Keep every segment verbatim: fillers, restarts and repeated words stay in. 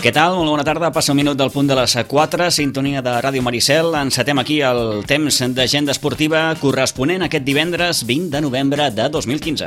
Què tal? Molt bona tarda. Passa un minut del punt de les quatre, sintonia de Ràdio Maricel. Encetem aquí el temps d'agenda esportiva corresponent aquest divendres vint de novembre de dos mil quinze.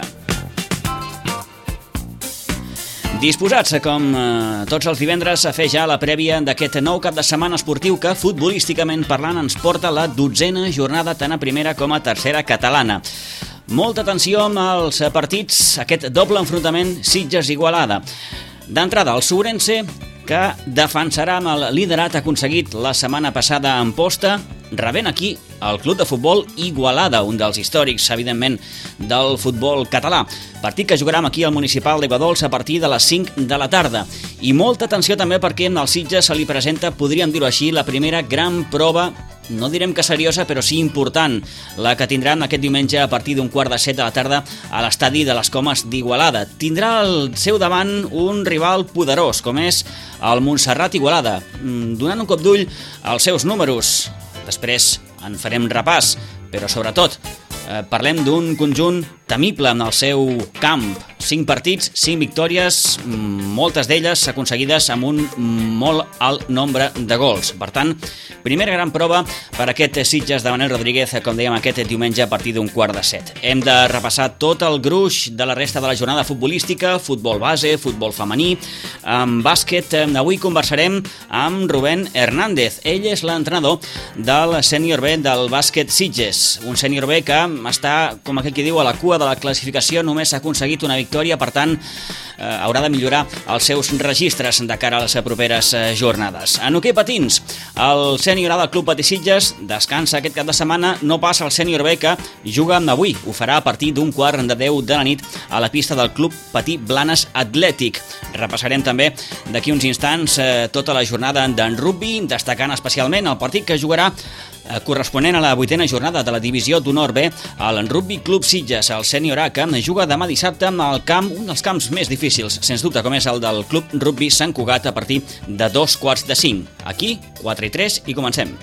Disposats, com eh, tots els divendres, a fer ja la prèvia d'aquest nou cap de setmana esportiu que, futbolísticament parlant, ens porta la dotzena jornada tant a primera com a tercera catalana. Molta atenció amb els partits, aquest doble enfrontament Sitges-Igualada. D'entrada, el Ourense, que defensarà amb el liderat aconseguit la setmana passada a Amposta, rebent aquí el club de futbol Igualada, un dels històrics, evidentment, del futbol català. Partit que jugarà aquí al Municipal d'Aiguadols a partir de les cinc de la tarda. I molta atenció també perquè al Sitges se li presenta, podríem dir-ho així, la primera gran prova, no direm que seriosa, però sí important, la que tindran aquest diumenge a partir d'un quart de set de la tarda a l'estadi de les Comes d'Igualada. Tindrà al seu davant un rival poderós, com és el Montserrat Igualada, donant un cop d'ull als seus números. Després en farem repàs, però sobretot eh, parlem d'un conjunt temible en el seu camp. Cinc partits, cinc victòries, moltes d'elles aconseguides amb un molt alt nombre de gols. Per tant, primera gran prova per aquest Sitges de Manel Rodríguez, com dèiem, aquest diumenge a partir d'un quart de set. Hem de repassar tot el gruix de la resta de la jornada futbolística, futbol base, futbol femení, amb bàsquet. Avui conversarem amb Rubén Hernández. Ell és l'entrenador del sènior B del bàsquet Sitges. Un sènior B que està, com aquell que diu, a la cua de la classificació, només ha aconseguit una victòria, per tant, eh, haurà de millorar els seus registres de cara a les properes eh, jornades. En hoquei patins, el sènior A del Club Patí Sitges descansa aquest cap de setmana, no passa el sènior B que juga avui. Ho farà a partir d'un quart de deu de la nit a la pista del Club Patí Blanes Atlètic. Repassarem també d'aquí uns instants eh, tota la jornada d'en rugby, destacant especialment el partit que jugarà eh, corresponent a la vuitena jornada de la divisió d'honor B al Rugby Club Sitges, el sènior A, que juga demà dissabte al camp, un dels camps més difícils, sens dubte, com és el del Club Rugby Sant Cugat, a partir de dos quarts de cinc. Aquí, quatre i tres, i comencem.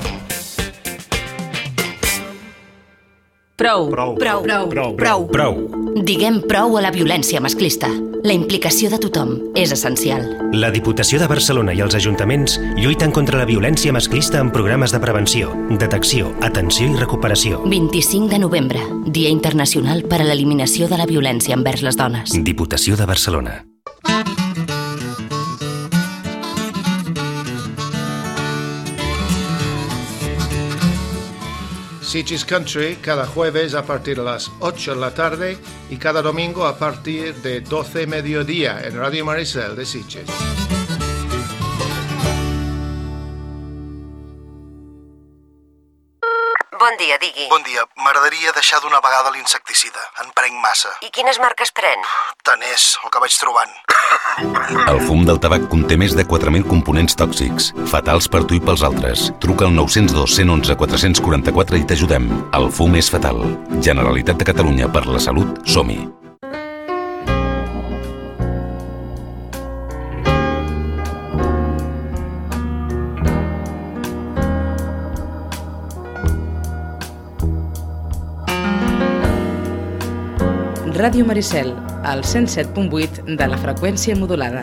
Prou. Prou. Prou. Prou. Prou. Prou. Prou. Diguem prou a la violència masclista. La implicació de tothom és essencial. La Diputació de Barcelona i els ajuntaments lluiten contra la violència masclista amb programes de prevenció, detecció, atenció i recuperació. vint-i-cinc de novembre, Dia Internacional per a l'Eliminació de la Violència envers les Dones. Diputació de Barcelona. Sitges Country cada jueves a partir de las ocho de la tarde y cada domingo a partir de doce mediodía en Radio Maricel de Sitges. Bon dia, digui. Bon dia. M'agradaria deixar d'una vegada l'insecticida. En prenc massa. I quines marques pren? Tant és el que vaig trobant. El fum del tabac conté més de quatre mil components tòxics, fatals per tu i pels altres. Truca al nou zero dos, un u un, quatre quatre quatre i t'ajudem. El fum és fatal. Generalitat de Catalunya, per la salut, som-hi. Ràdio Maricel, al cent set punt vuit de la freqüència modulada.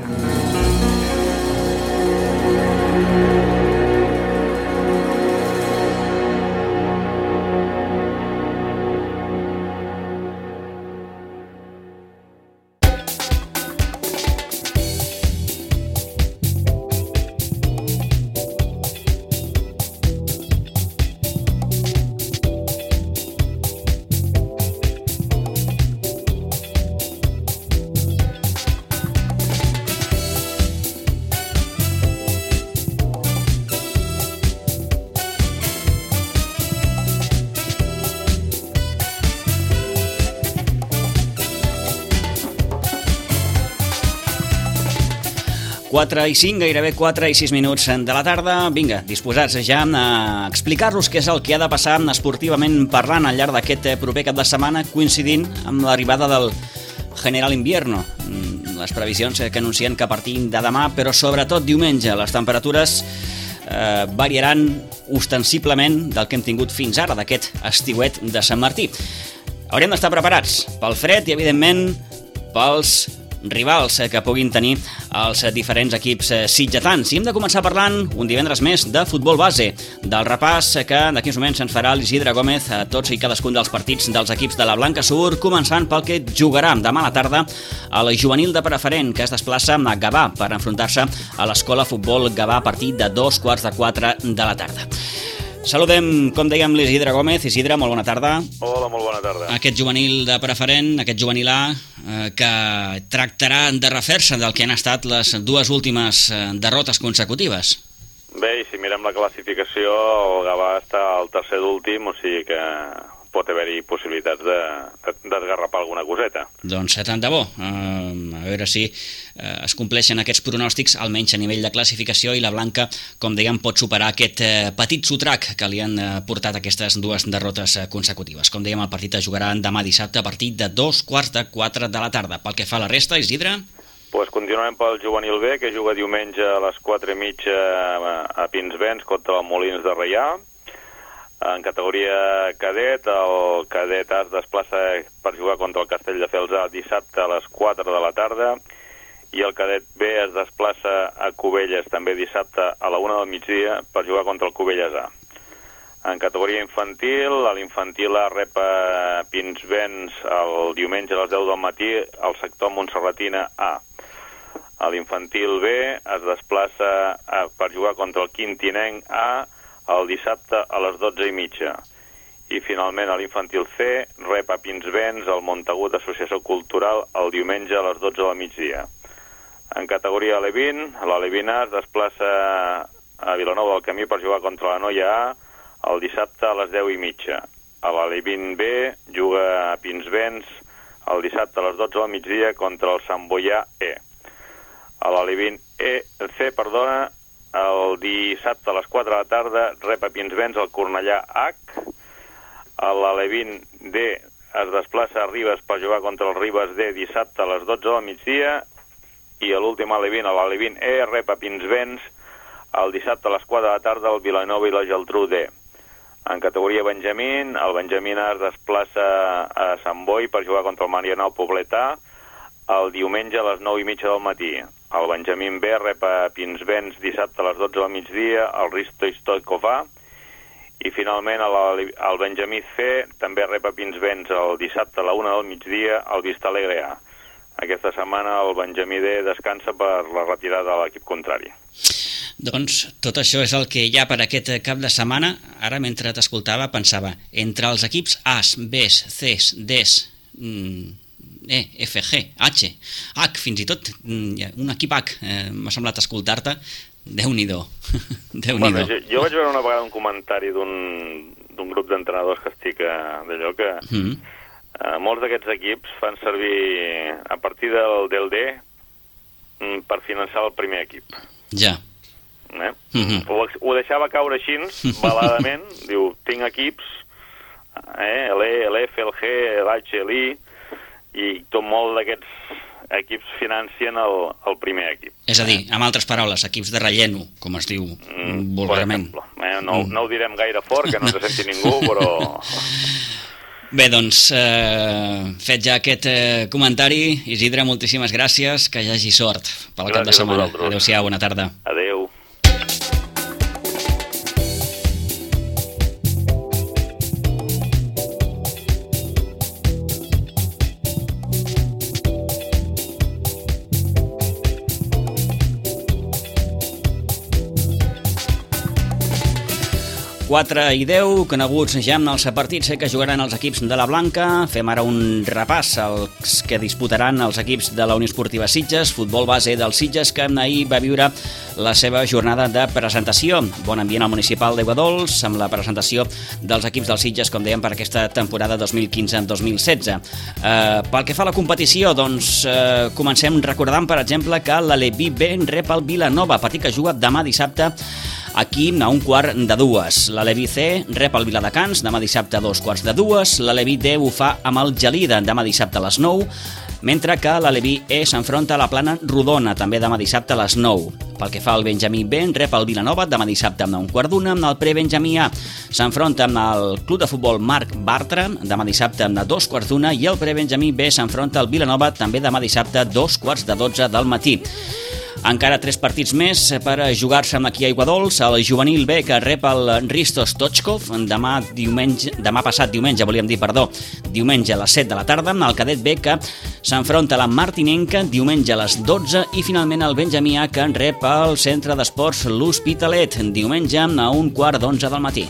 quatre i cinc, gairebé quatre i sis minuts de la tarda. Vinga, disposats ja a explicar-los què és el que ha de passar esportivament parlant al llarg d'aquest proper cap de setmana, coincidint amb l'arribada del General Invierno. Les previsions que anuncien que a partir de demà, però sobretot diumenge, les temperatures eh, variaran ostensiblement del que hem tingut fins ara, d'aquest estiuet de Sant Martí. Haurem d'estar preparats pel fred i, evidentment, pels rivals que puguin tenir els diferents equips sitgetans. I hem de començar parlant un divendres més de futbol base, del repàs que d'aquí uns moments ens farà l'Isidre Gómez a tots i cadascun dels partits dels equips de la Blanca Sur, començant pel que jugarà demà a la tarda al juvenil de Preferent, que es desplaça a Gavà per enfrontar-se a l'Escola Futbol Gavà a partir de dos quarts de quatre de la tarda. Saludem, com dèiem, l'Isidre Gómez. Isidre, molt bona tarda. Hola, molt bona tarda. Aquest juvenil de Preferent, aquest juvenil A, eh, que tractarà de refer-se del que han estat les dues últimes eh, derrotes consecutives. Bé, i si mirem la classificació, el Gavà està al tercer d'últim, o sigui que pot haver-hi possibilitats de, de, d'esgarrapar alguna coseta. Doncs tant de bo. Uh, a veure si uh, es compleixen aquests pronòstics, almenys a nivell de classificació, i la Blanca, com dèiem, pot superar aquest uh, petit sotrac que li han uh, portat aquestes dues derrotes uh, consecutives. Com dèiem, el partit es jugarà demà dissabte a partir de dos quarts de quatre de la tarda. Pel que fa a la resta, Isidre? Pues continuem pel juvenil B, que juga diumenge a les quatre i mitja a Pinsbens contra el Molins de Reià. En categoria cadet, el cadet A es desplaça per jugar contra el Castelldefels A dissabte a les quatre de la tarda, i el cadet B es desplaça a Cubelles també dissabte a la una del migdia per jugar contra el Cubelles A. En categoria infantil, l'infantil A rep a Pinsbens el diumenge a les deu del matí al sector Montserratina A. A l'infantil B es desplaça a, per jugar contra el Quintinenc A el dissabte a les dotze i mitja. I finalment a l'infantil C rep a Pinsbens el Montagut Associació Cultural el diumenge a les dotze del migdia. En categoria A L E vint, l'A L E vint A es desplaça a Vilanova del Camí per jugar contra la Noia A el dissabte a les deu i mitja. A l'A L E vint B juga a Pinsbens el dissabte a les dotze del migdia contra el Sant Boià E. A l'A L E vint E, C, perdona, el dissabte a les quatre de la tarda rep a Pinsbens el Cornellà H. A l'A L E vint D es desplaça a Ribes per jugar contra el Ribes D dissabte a les dotze del migdia, i a l'últim A L E vint, a l'A L E vint E, rep a Pinsbens el dissabte a les quatre de la tarda el Vilanova i la Geltrú D. En categoria Benjamín, el Benjamín A es desplaça a Sant Boi per jugar contra el Marianao Pobletà el diumenge a les nou i mitja del matí. El Benjamín B rep a Pinsbens dissabte a les dotze del migdia al Risto Stoikov A, i finalment el Benjamí C també rep a Pinsbens el dissabte a la una del migdia al Vista Alegre A. Aquesta setmana el Benjamí D descansa per la retirada de l'equip contrari. Doncs tot això és el que hi ha per aquest cap de setmana. Ara, mentre t'escoltava, pensava, entre els equips A's, B's, C's, D's, mm, E, F, G, H, H, fins i tot un equip H, eh, m'ha semblat escoltar-te, Déu-n'hi-do. Déu-n'hi-do. Bueno, jo, jo vaig veure una vegada un comentari d'un, d'un grup d'entrenadors que estic a, d'allò que mm. eh, molts d'aquests equips fan servir a partir del, del D per finançar el primer equip. Ja. Eh? Mm-hmm. Ho, ho deixava caure així, baladament, diu, tinc equips, eh, l'E, l'F, el G, l'H, l'I, i tot molt d'aquests equips financien el, el primer equip. És a dir, amb altres paraules, equips de relleno, com es diu mm, vulgarment. Eh, no, no ho direm gaire fort, que no ens senti ningú, però... Bé, doncs, eh, fet ja aquest eh, comentari, Isidre, moltíssimes gràcies, que hi hagi sort pel cap de setmana. Adéu-siau, bona tarda. Adéu. quatre i deu, coneguts ja amb els partits que jugaran els equips de la Blanca. Fem ara un repàs als que disputaran els equips de la Unió Esportiva Sitges, futbol base dels Sitges, que ahir va viure la seva jornada de presentació. Bon ambient al municipal d'Aiguadols, amb la presentació dels equips dels Sitges, com dèiem, per aquesta temporada dos mil quinze dos mil setze. Eh, pel que fa a la competició, doncs eh, comencem recordant, per exemple, que l'Aleví B rep el Vilanova, partit que juga demà dissabte aquí a un quart de dues. La L'Aleví C rep el Viladecans demà dissabte a dos quarts de dues. L'Aleví D ho fa amb el Gelida demà dissabte a les nou, mentre que l'Aleví E s'enfronta a la Plana Rodona també demà dissabte a les nou. Pel que fa al Benjamí B, rep el Vilanova demà dissabte a un quart d'una. El Pre-Benjamí A s'enfronta amb el Club de Futbol Marc Bartra demà dissabte a dos quarts d'una i el Pre-Benjamí B s'enfronta al Vilanova també demà dissabte a dos quarts de dotze del matí. Encara tres partits més per jugar-se aquí a Aiguadols. El juvenil B, que rep el Risto Stoichkov demà, diumenge, demà passat diumenge, volíem dir, perdó, diumenge a les set de la tarda. El cadet B, que s'enfronta a la Martinenca diumenge a les dotze. I finalment el Benjamí A, que rep el Centre d'Esports L'Hospitalet diumenge a un quart d'onze del matí.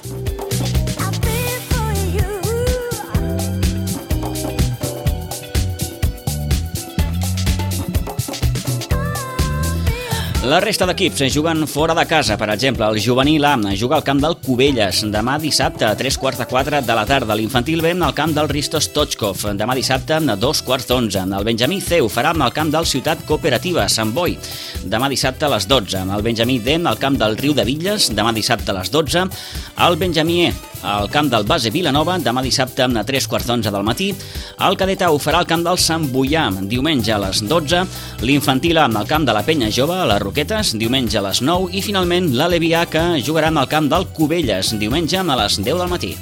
La resta d'equips juguen fora de casa. Per exemple, el juvenil A juga al camp del Cubelles demà dissabte a tres quarts de quatre de la tarda. L'infantil B al camp del Risto Stoichkov demà dissabte a dos quarts d'onze. El Benjamí C ho farà al camp del Ciutat Cooperativa Sant Boi demà dissabte a les dotze. El Benjamí D al camp del Riu de Villes demà dissabte a les dotze. El Benjamí E al camp del Base Vilanova demà dissabte a tres quarts d'onze del matí. El cadet A ho farà al camp del Sant Boià diumenge a les dotze. L'infantil A al camp de la Penya Jove a les Roquetes diumenge a les nou. I finalment l'Aleví A, que jugarà al camp del Cubelles diumenge a les deu del matí.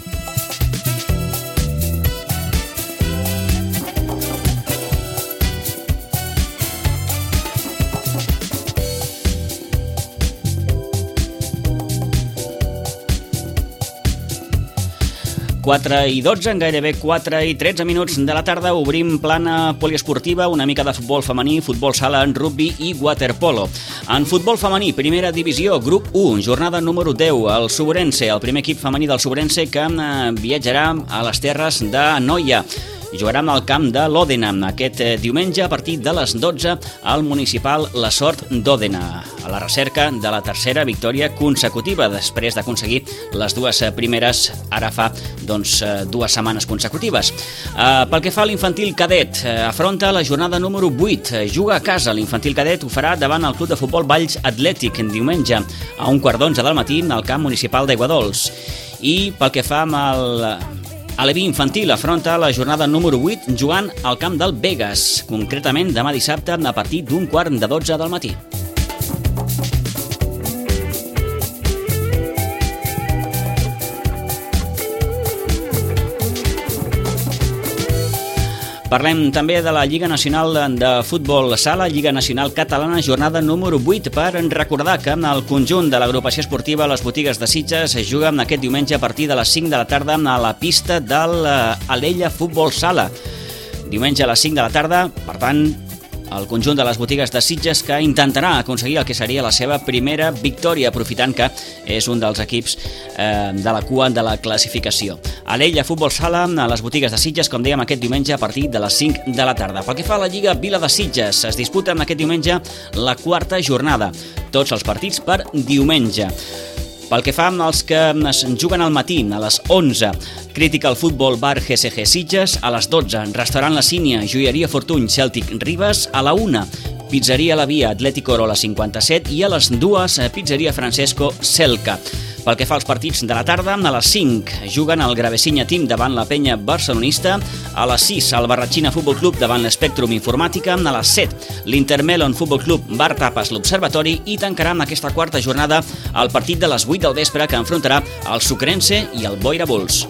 quatre i dotze, en gairebé quatre i tretze minuts de la tarda, obrim plana poliesportiva, una mica de futbol femení, futbol sala, rugby i waterpolo. En futbol femení, primera divisió, grup u, jornada número deu, el Sobrense, el primer equip femení del Sobrense, que viatjarà a les terres de Noia. Jugarà al camp de l'Òdena aquest diumenge a partir de les dotze al municipal La Sort d'Òdena, a la recerca de la tercera victòria consecutiva després d'aconseguir les dues primeres ara fa doncs, dues setmanes consecutives. Uh, pel que fa a l'infantil cadet, uh, afronta la jornada número vuit, juga a casa. L'infantil cadet ho farà davant el Club de Futbol Valls Atlètic diumenge a un quart d'onze del matí al camp municipal d'Aiguadols. I pel que fa amb el Aleví infantil, afronta la jornada número vuit jugant al camp del Begues, concretament demà dissabte a partir d'un quart de dotze del matí. Parlem també de la Lliga Nacional de Futbol Sala, Lliga Nacional Catalana, jornada número vuit, per recordar que el conjunt de l'agrupació esportiva Les Botigues de Sitges es juga aquest diumenge a partir de les cinc de la tarda a la pista de l'Alella Futbol Sala. Diumenge a les cinc de la tarda, per tant, el conjunt de les Botigues de Sitges, que intentarà aconseguir el que seria la seva primera victòria, aprofitant que és un dels equips eh, de la cua de la classificació. Alella Futbol Sala, a les Botigues de Sitges, com dèiem, aquest diumenge a partir de les cinc de la tarda. Pel que fa a la Lliga Vila de Sitges, es disputa aquest diumenge la quarta jornada. Tots els partits per diumenge. Pel que fa als que es juguen al matí, a les onze, Critical Futbol Bar G C G Sitges, a les dotze, Restaurant La Sínia, Joieria Fortuny, Celtic Ribes, a la una, Pizzeria La Via, Atlètic Orola cinquanta-set, i a les dues, Pizzeria Francesco Celca. Pel que fa als partits de la tarda, a les cinc juguen el Gravesinya Team davant la Penya Barcelonista, a les sis el Barratxina Futbol Club davant l'Spectrum Informàtica, a les set l'Intermelon Futbol Club Bar Tapas l'Observatori, i tancarà amb aquesta quarta jornada el partit de les vuit del vespre, que enfrontarà el Sucrense i el Boira Bulls.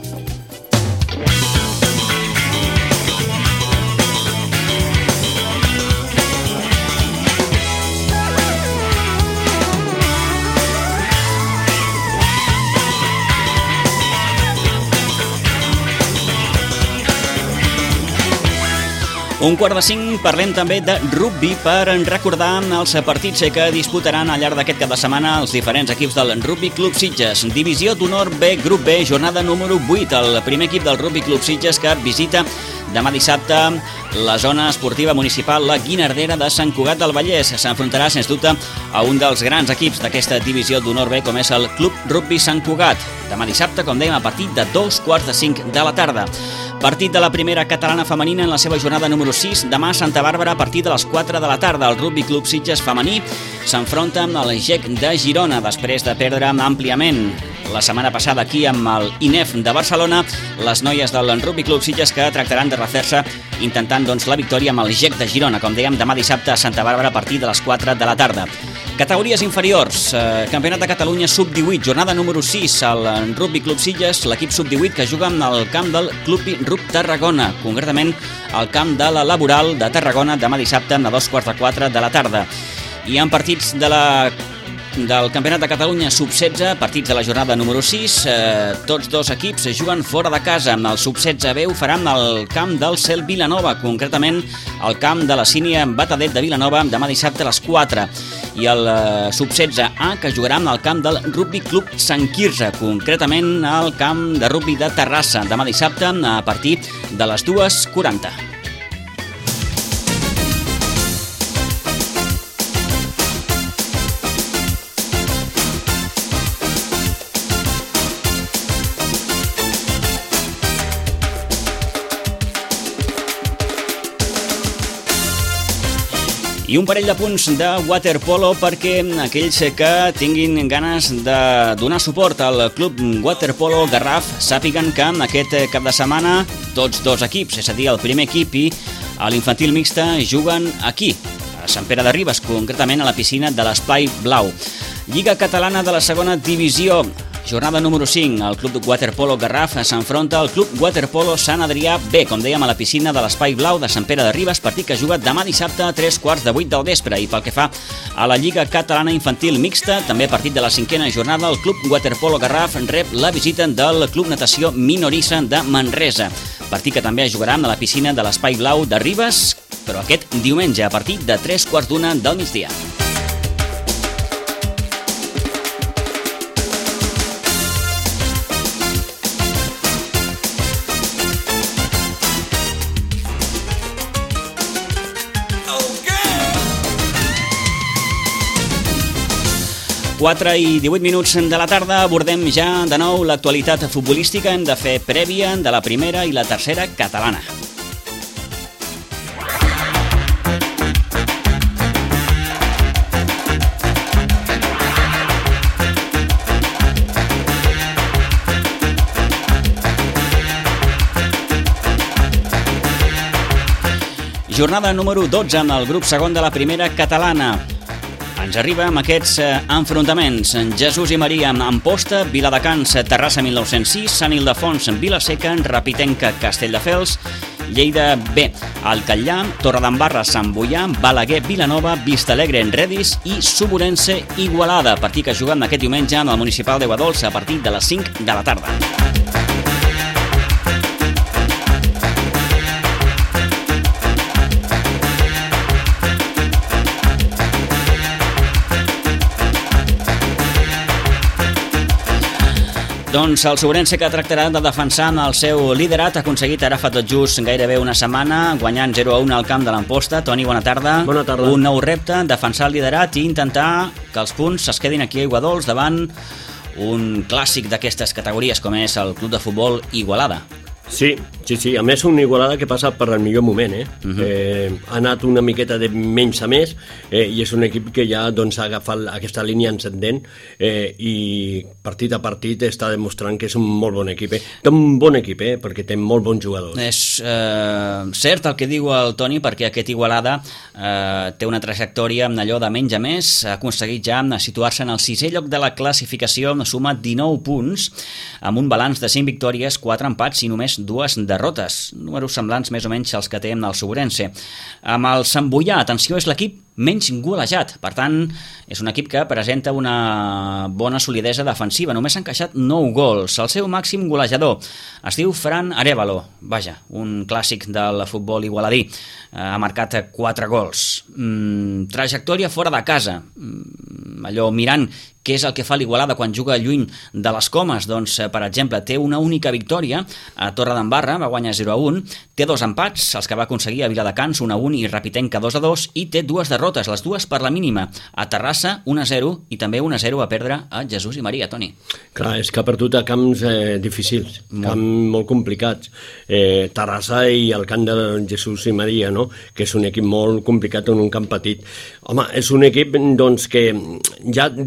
Un quart de cinc, parlem també de rugby per recordar els partits que disputaran al llarg d'aquest cap de setmana els diferents equips del Rugby Club Sitges. Divisió d'honor B, grup B, jornada número vuit. El primer equip del Rugby Club Sitges, que visita demà dissabte la zona esportiva municipal La Guinardera de Sant Cugat del Vallès. S'enfrontarà, sens dubte, a un dels grans equips d'aquesta divisió d'honor B, com és el Club Rugby Sant Cugat. Demà dissabte, com dèiem, a partir de dos quarts de cinc de la tarda. Partit de la primera catalana femenina en la seva jornada número sis. Demà a Santa Bàrbara, a partir de les quatre de la tarda. El Rugby Club Sitges femení s'enfronta amb el G E C de Girona després de perdre àmpliament la setmana passada aquí amb el I N E F de Barcelona, les noies del Rugby Club Sitges que tractaran de refer-se intentant doncs, la victòria amb el G E C de Girona, com dèiem, demà dissabte a Santa Bàrbara a partir de les quatre de la tarda. Categories inferiors, eh, Campionat de Catalunya sub divuit, jornada número sis al Rugby Club Sitges, l'equip sub divuit que juga al camp del Club Rup Tarragona, concretament al camp de la Laboral de Tarragona demà dissabte a dos quarts de quatre de la tarda. Hi ha partits de la del Campionat de Catalunya sub setze, partits de la jornada número sis, eh, tots dos equips juguen fora de casa. El sub setze B ho faran al camp del Cel Vilanova, concretament al camp de la Sínia Batadet de Vilanova demà dissabte a les quatre, i el eh, sub setze A que jugarà al camp del Rugby Club Sant Quirze, concretament al camp de rugby de Terrassa demà dissabte a partir de les dues quaranta. I un parell de punts de waterpolo perquè aquells que tinguin ganes de donar suport al Club Waterpolo Garraf sàpiguen que aquest cap de setmana tots dos equips, és a dir, el primer equip i l'infantil mixta, juguen aquí, a Sant Pere de Ribes, concretament a la piscina de l'Espai Blau. Lliga Catalana de la segona divisió, jornada número cinc, el Club Waterpolo Garraf s'enfronta al Club Waterpolo Sant Adrià B, com dèiem, a la piscina de l'Espai Blau de Sant Pere de Ribes, partit que juga demà dissabte a tres quarts de vuit del vespre. I pel que fa a la Lliga Catalana Infantil Mixta, també partit de la cinquena jornada, el Club Waterpolo Garraf rep la visita del Club Natació Minorissa de Manresa, partit que també jugarà a la piscina de l'Espai Blau de Ribes, però aquest diumenge a partir de tres quarts d'una del migdia. quatre i divuit minuts de la tarda, abordem ja de nou l'actualitat futbolística. Hem de fer prèvia de la primera i la tercera catalana. Jornada número dotze amb el grup segon de la primera catalana. Ens arriba amb aquests enfrontaments. Jesús i Maria amb Amposta, Viladecans, Terrassa mil nou-cents sis, Sant Ildefons, Vilaseca, Rapitenca, Castelldefels, Lleida B, Alcallà, Torredembarra, Sant Boià, Balaguer, Vilanova, Vistalegre, Redis i Suburense, Igualada. Partit que juguen aquest diumenge en el Municipal de Guadolç a partir de les cinc de la tarda. Doncs el Suburense, que tractarà de defensar el seu liderat, ha aconseguit ara fa tot just gairebé una setmana, guanyant zero a un al camp de l'Amposta. Toni, bona tarda. Bona tarda. Un nou repte, defensar el liderat i intentar que els punts es quedin aquí a Iguadols davant un clàssic d'aquestes categories com és el Club de Futbol Igualada. Sí, sí, sí. A més, una Igualada que passa per el millor moment, eh? Uh-huh. eh ha anat una miqueta de menys a més, eh, i és un equip que ja doncs, ha agafat aquesta línia encendent, eh, i partit a partit està demostrant que és un molt bon equip. Eh? Té un bon equip, eh? Perquè té molt bons jugadors. És eh, cert el que diu el Toni, perquè aquest Igualada eh, té una trajectòria amb allò de menys a més, ha aconseguit ja situar-se en el sisè lloc de la classificació, suma dinou punts, amb un balanç de cinc victòries, quatre empats i només dues derrotes, números semblants més o menys als que té el Suburense. Amb el Sant Boià, atenció, és l'equip menys golejat, per tant és un equip que presenta una bona solidesa defensiva, només s'ha encaixat nou gols. El seu màxim golejador es diu Fran Arévalo, vaja, un clàssic del futbol igualadí, ha marcat quatre gols. Mm, trajectòria fora de casa, mm, allò mirant què és el que fa l'Igualada quan juga lluny de les Comes, doncs, per exemple, té una única victòria a Torredembarra, va guanyar zero a un, té dos empats, els que va aconseguir a Viladecans, un a un, i Rapitenca dos a dos, i té dues derrotes, les dues per la mínima, a Terrassa un a zero, i també un a zero a perdre a Jesús i Maria. Toni. Clar, és que ha perdut a camps eh, difícils, molt. camps molt complicats. Eh, Terrassa i el camp de Jesús i Maria, no? Que és un equip molt complicat en un camp petit. Home, és un equip doncs, que ja, de fet, ja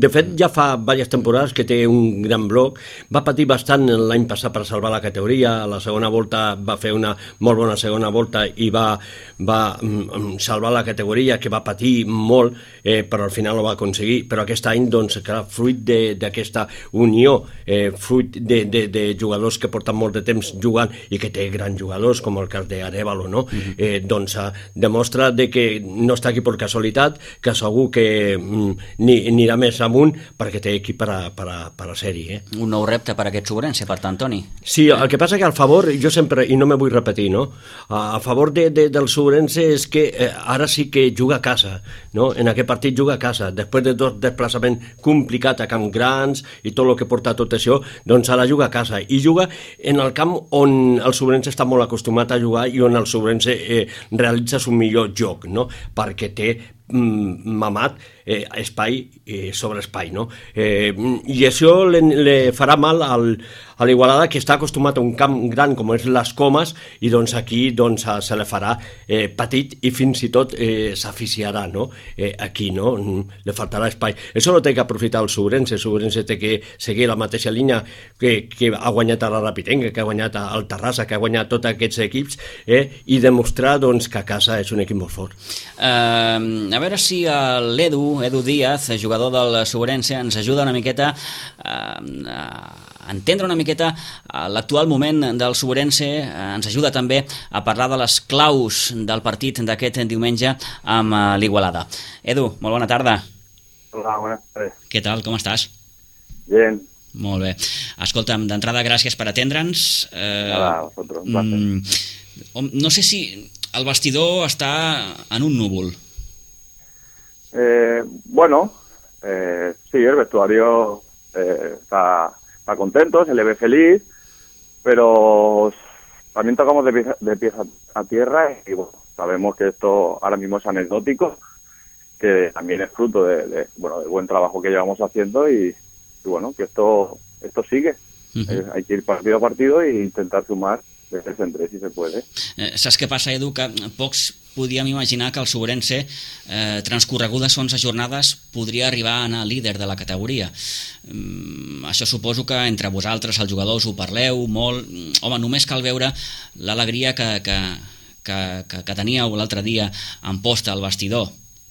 ja fa diverses temporades que té un gran bloc, va patir bastant l'any passat per salvar la categoria, a la segona volta va fer una molt bona segona volta i va, va mm, salvar la categoria, que va patir molt, eh, però al final ho va aconseguir, però aquest any, doncs, clar, fruit d'aquesta unió, eh, fruit de, de, de jugadors que porten molt de temps jugant i que té grans jugadors, com el cas d'Arevalo, no? Mm-hmm. eh, doncs eh, demostra de que no està aquí per casualitat, que segur que mm, ni, anirà més amunt perquè té equip per a, per a, per a ser-hi. Eh? Un nou repte per aquest Sobrense, per tant, Toni. Sí, el que passa que al favor, jo sempre, i no me vull repetir, no? A favor de, de, del Sobrense és que eh, ara sí que juga a casa, no? En aquest partit juga a casa, després de dos desplaçaments complicats a camps grans i tot el que porta tot això, doncs ara juga a casa, i juga en el camp on el Sobrense està molt acostumat a jugar i on el Sobrense eh, realitza el millor joc, no? Perquè té mm, mamat eh, espai eh, sobre espai, no? Eh, I això le, le farà mal al, a l'Igualada, que està acostumat a un camp gran com és les Comes, i doncs aquí doncs, se le farà eh, petit i fins i tot eh, s'aficiarà, no? Eh, aquí, no? Le faltarà espai. Això no té que aprofitar el Sobrense, el Sobrense té que seguir la mateixa línia que, que ha guanyat a la Rapitenga, que ha guanyat al Terrassa, que ha guanyat tots aquests equips, eh, i demostrar doncs, que a casa és un equip molt fort. Uh, a veure si l'Edu, Edu Díaz, jugador del Sobrense, ens ajuda una miqueta uh, a entendre una miqueta l'actual moment del Sobrense, ens ajuda també a parlar de les claus del partit d'aquest diumenge amb l'Igualada. Edu, molt bona tarda. Hola, buenas tardes. Què tal, com estàs? Bien. Molt bé. Escolta'm, d'entrada, gràcies per atendre'ns. Eh, Hola, a vosotros, un placer. Mm, no sé si el vestidor està en un núvol. Eh, bueno, eh, sí, el vestuario eh, está, está contento, se le ve feliz, pero también tocamos de pies, de pies a, a tierra y bueno, sabemos que esto ahora mismo es anecdótico, que también es fruto de, de, bueno, del buen trabajo que llevamos haciendo y, y bueno, que esto, esto sigue. Uh-huh. eh, hay que ir partido a partido e intentar sumar de tres en tres si se puede. Eh, saps què passa, Edu? Que pocs podíem imaginar que el Sobrense, eh, transcorregudes onze jornades, podria arribar a anar líder de la categoria. Mm, això suposo que entre vosaltres, els jugadors, ho parleu molt. Home, només cal veure l'alegria que, que, que, que, que teníeu l'altre dia en posta al vestidor.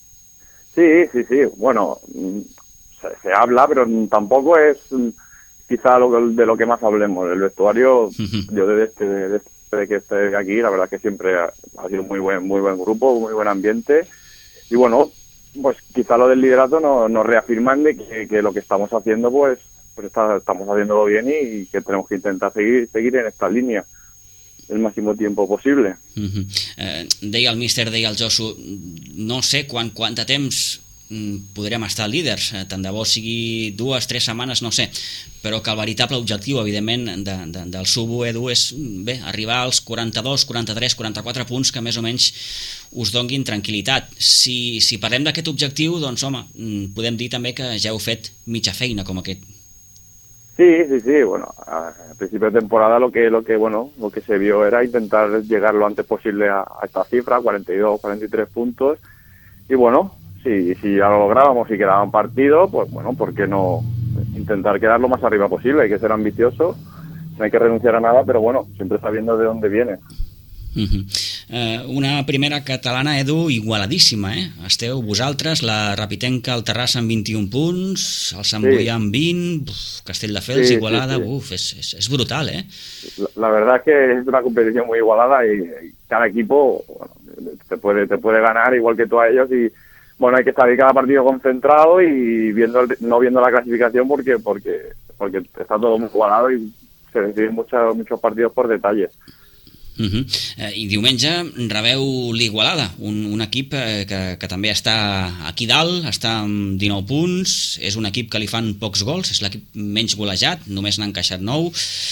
Sí, sí, sí. Bueno, se, se habla, pero tampoco es quizá lo, de lo que más hablemos. El vestuario, uh-huh. yo desde, desde, desde que estoy aquí, la verdad que siempre ha, ha sido muy buen, muy buen grupo, muy buen ambiente. Y bueno, pues quizá lo del liderato nos, nos reafirman de que, que lo que estamos haciendo, pues, pues está, estamos haciéndolo bien y, y que tenemos que intentar seguir, seguir en esta línea el máximo tiempo possible. Uh-huh. eh, deia el míster, deia el Josu, no sé quan, quant de temps podrem estar líders, tant de bo sigui dues, tres setmanes, no sé, però que el veritable objectiu, evidentment, de, de, del Subo, Edu, és bé, arribar als quaranta-dos, quaranta-tres, quaranta-quatre punts que més o menys us donguin tranquil·litat. Si, si parlem d'aquest objectiu, doncs, home, podem dir també que ja heu fet mitja feina com aquest. Sí, sí, sí, bueno, a principio de temporada lo que, lo que, bueno, lo que se vio era intentar llegar lo antes posible a, a esta cifra, cuarenta y dos, cuarenta y tres puntos, y bueno, si, si ya lo lográbamos y quedaba un partido, pues bueno, ¿por qué no intentar quedar lo más arriba posible? Hay que ser ambicioso, no hay que renunciar a nada, pero bueno, siempre sabiendo de dónde viene. Uh-huh. Uh, una primera catalana, Edu, igualadíssima, eh? Esteu vosaltres, la Rapitenca, el Terrassa amb vint-i-un punts, el Sant Boià amb vint, uf, Castelldefels, sí, Igualada, sí, sí. Uf, es, es, es brutal, ¿eh? La, la verdad es que es una competición muy igualada y, y cada equipo, bueno, te puede, te puede ganar igual que tú a ellos y bueno, hay que estar ahí cada partido concentrado y viendo el, no viendo la clasificación porque porque porque está todo muy igualado y se deciden muchos muchos partidos por detalles. Uh-huh. eh, I diumenge rebeu l'Igualada, un, un equip eh, que, que també està aquí dalt, està amb dinou punts, és un equip que li fan pocs gols, és l'equip menys golejat, només n'ha encaixat nou.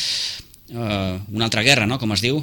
Uh, una altra guerra, ¿no?, com es diu?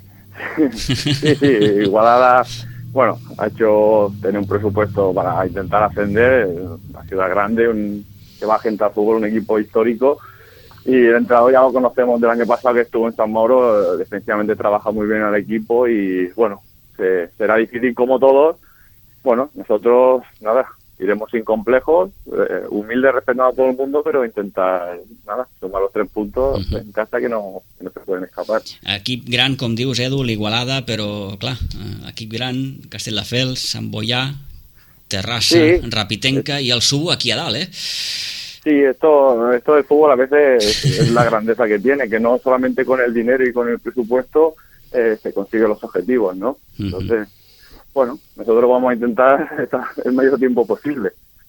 Sí, sí, Igualada, bueno, ha hecho tener un presupuesto para intentar ascender, una ciudad grande, un, que va gente al fútbol, un equipo histórico, y el entrenador ya lo conocemos del año pasado que estuvo en San Mauro, defensivamente trabaja muy bien al equipo y bueno, se, será difícil como todos. Bueno, nosotros, nada, iremos sin complejos, eh, humilde, respetando a todo el mundo, pero intentar, nada, sumar los tres puntos uh-huh. en casa que no, que no se pueden escapar. Equip gran, com dius, Edu, l'Igualada, però, clar, equip gran, Castelldefels, Sant Boià, Terrassa, sí. Rapitenca i el Subo aquí a dalt, eh? Sí, esto, esto del fútbol a veces es la grandeza que tiene, que no solamente con el dinero y con el presupuesto eh, se consiguen los objetivos, ¿no? Entonces, uh-huh. bueno, nosotros vamos a intentar estar el mayor tiempo posible.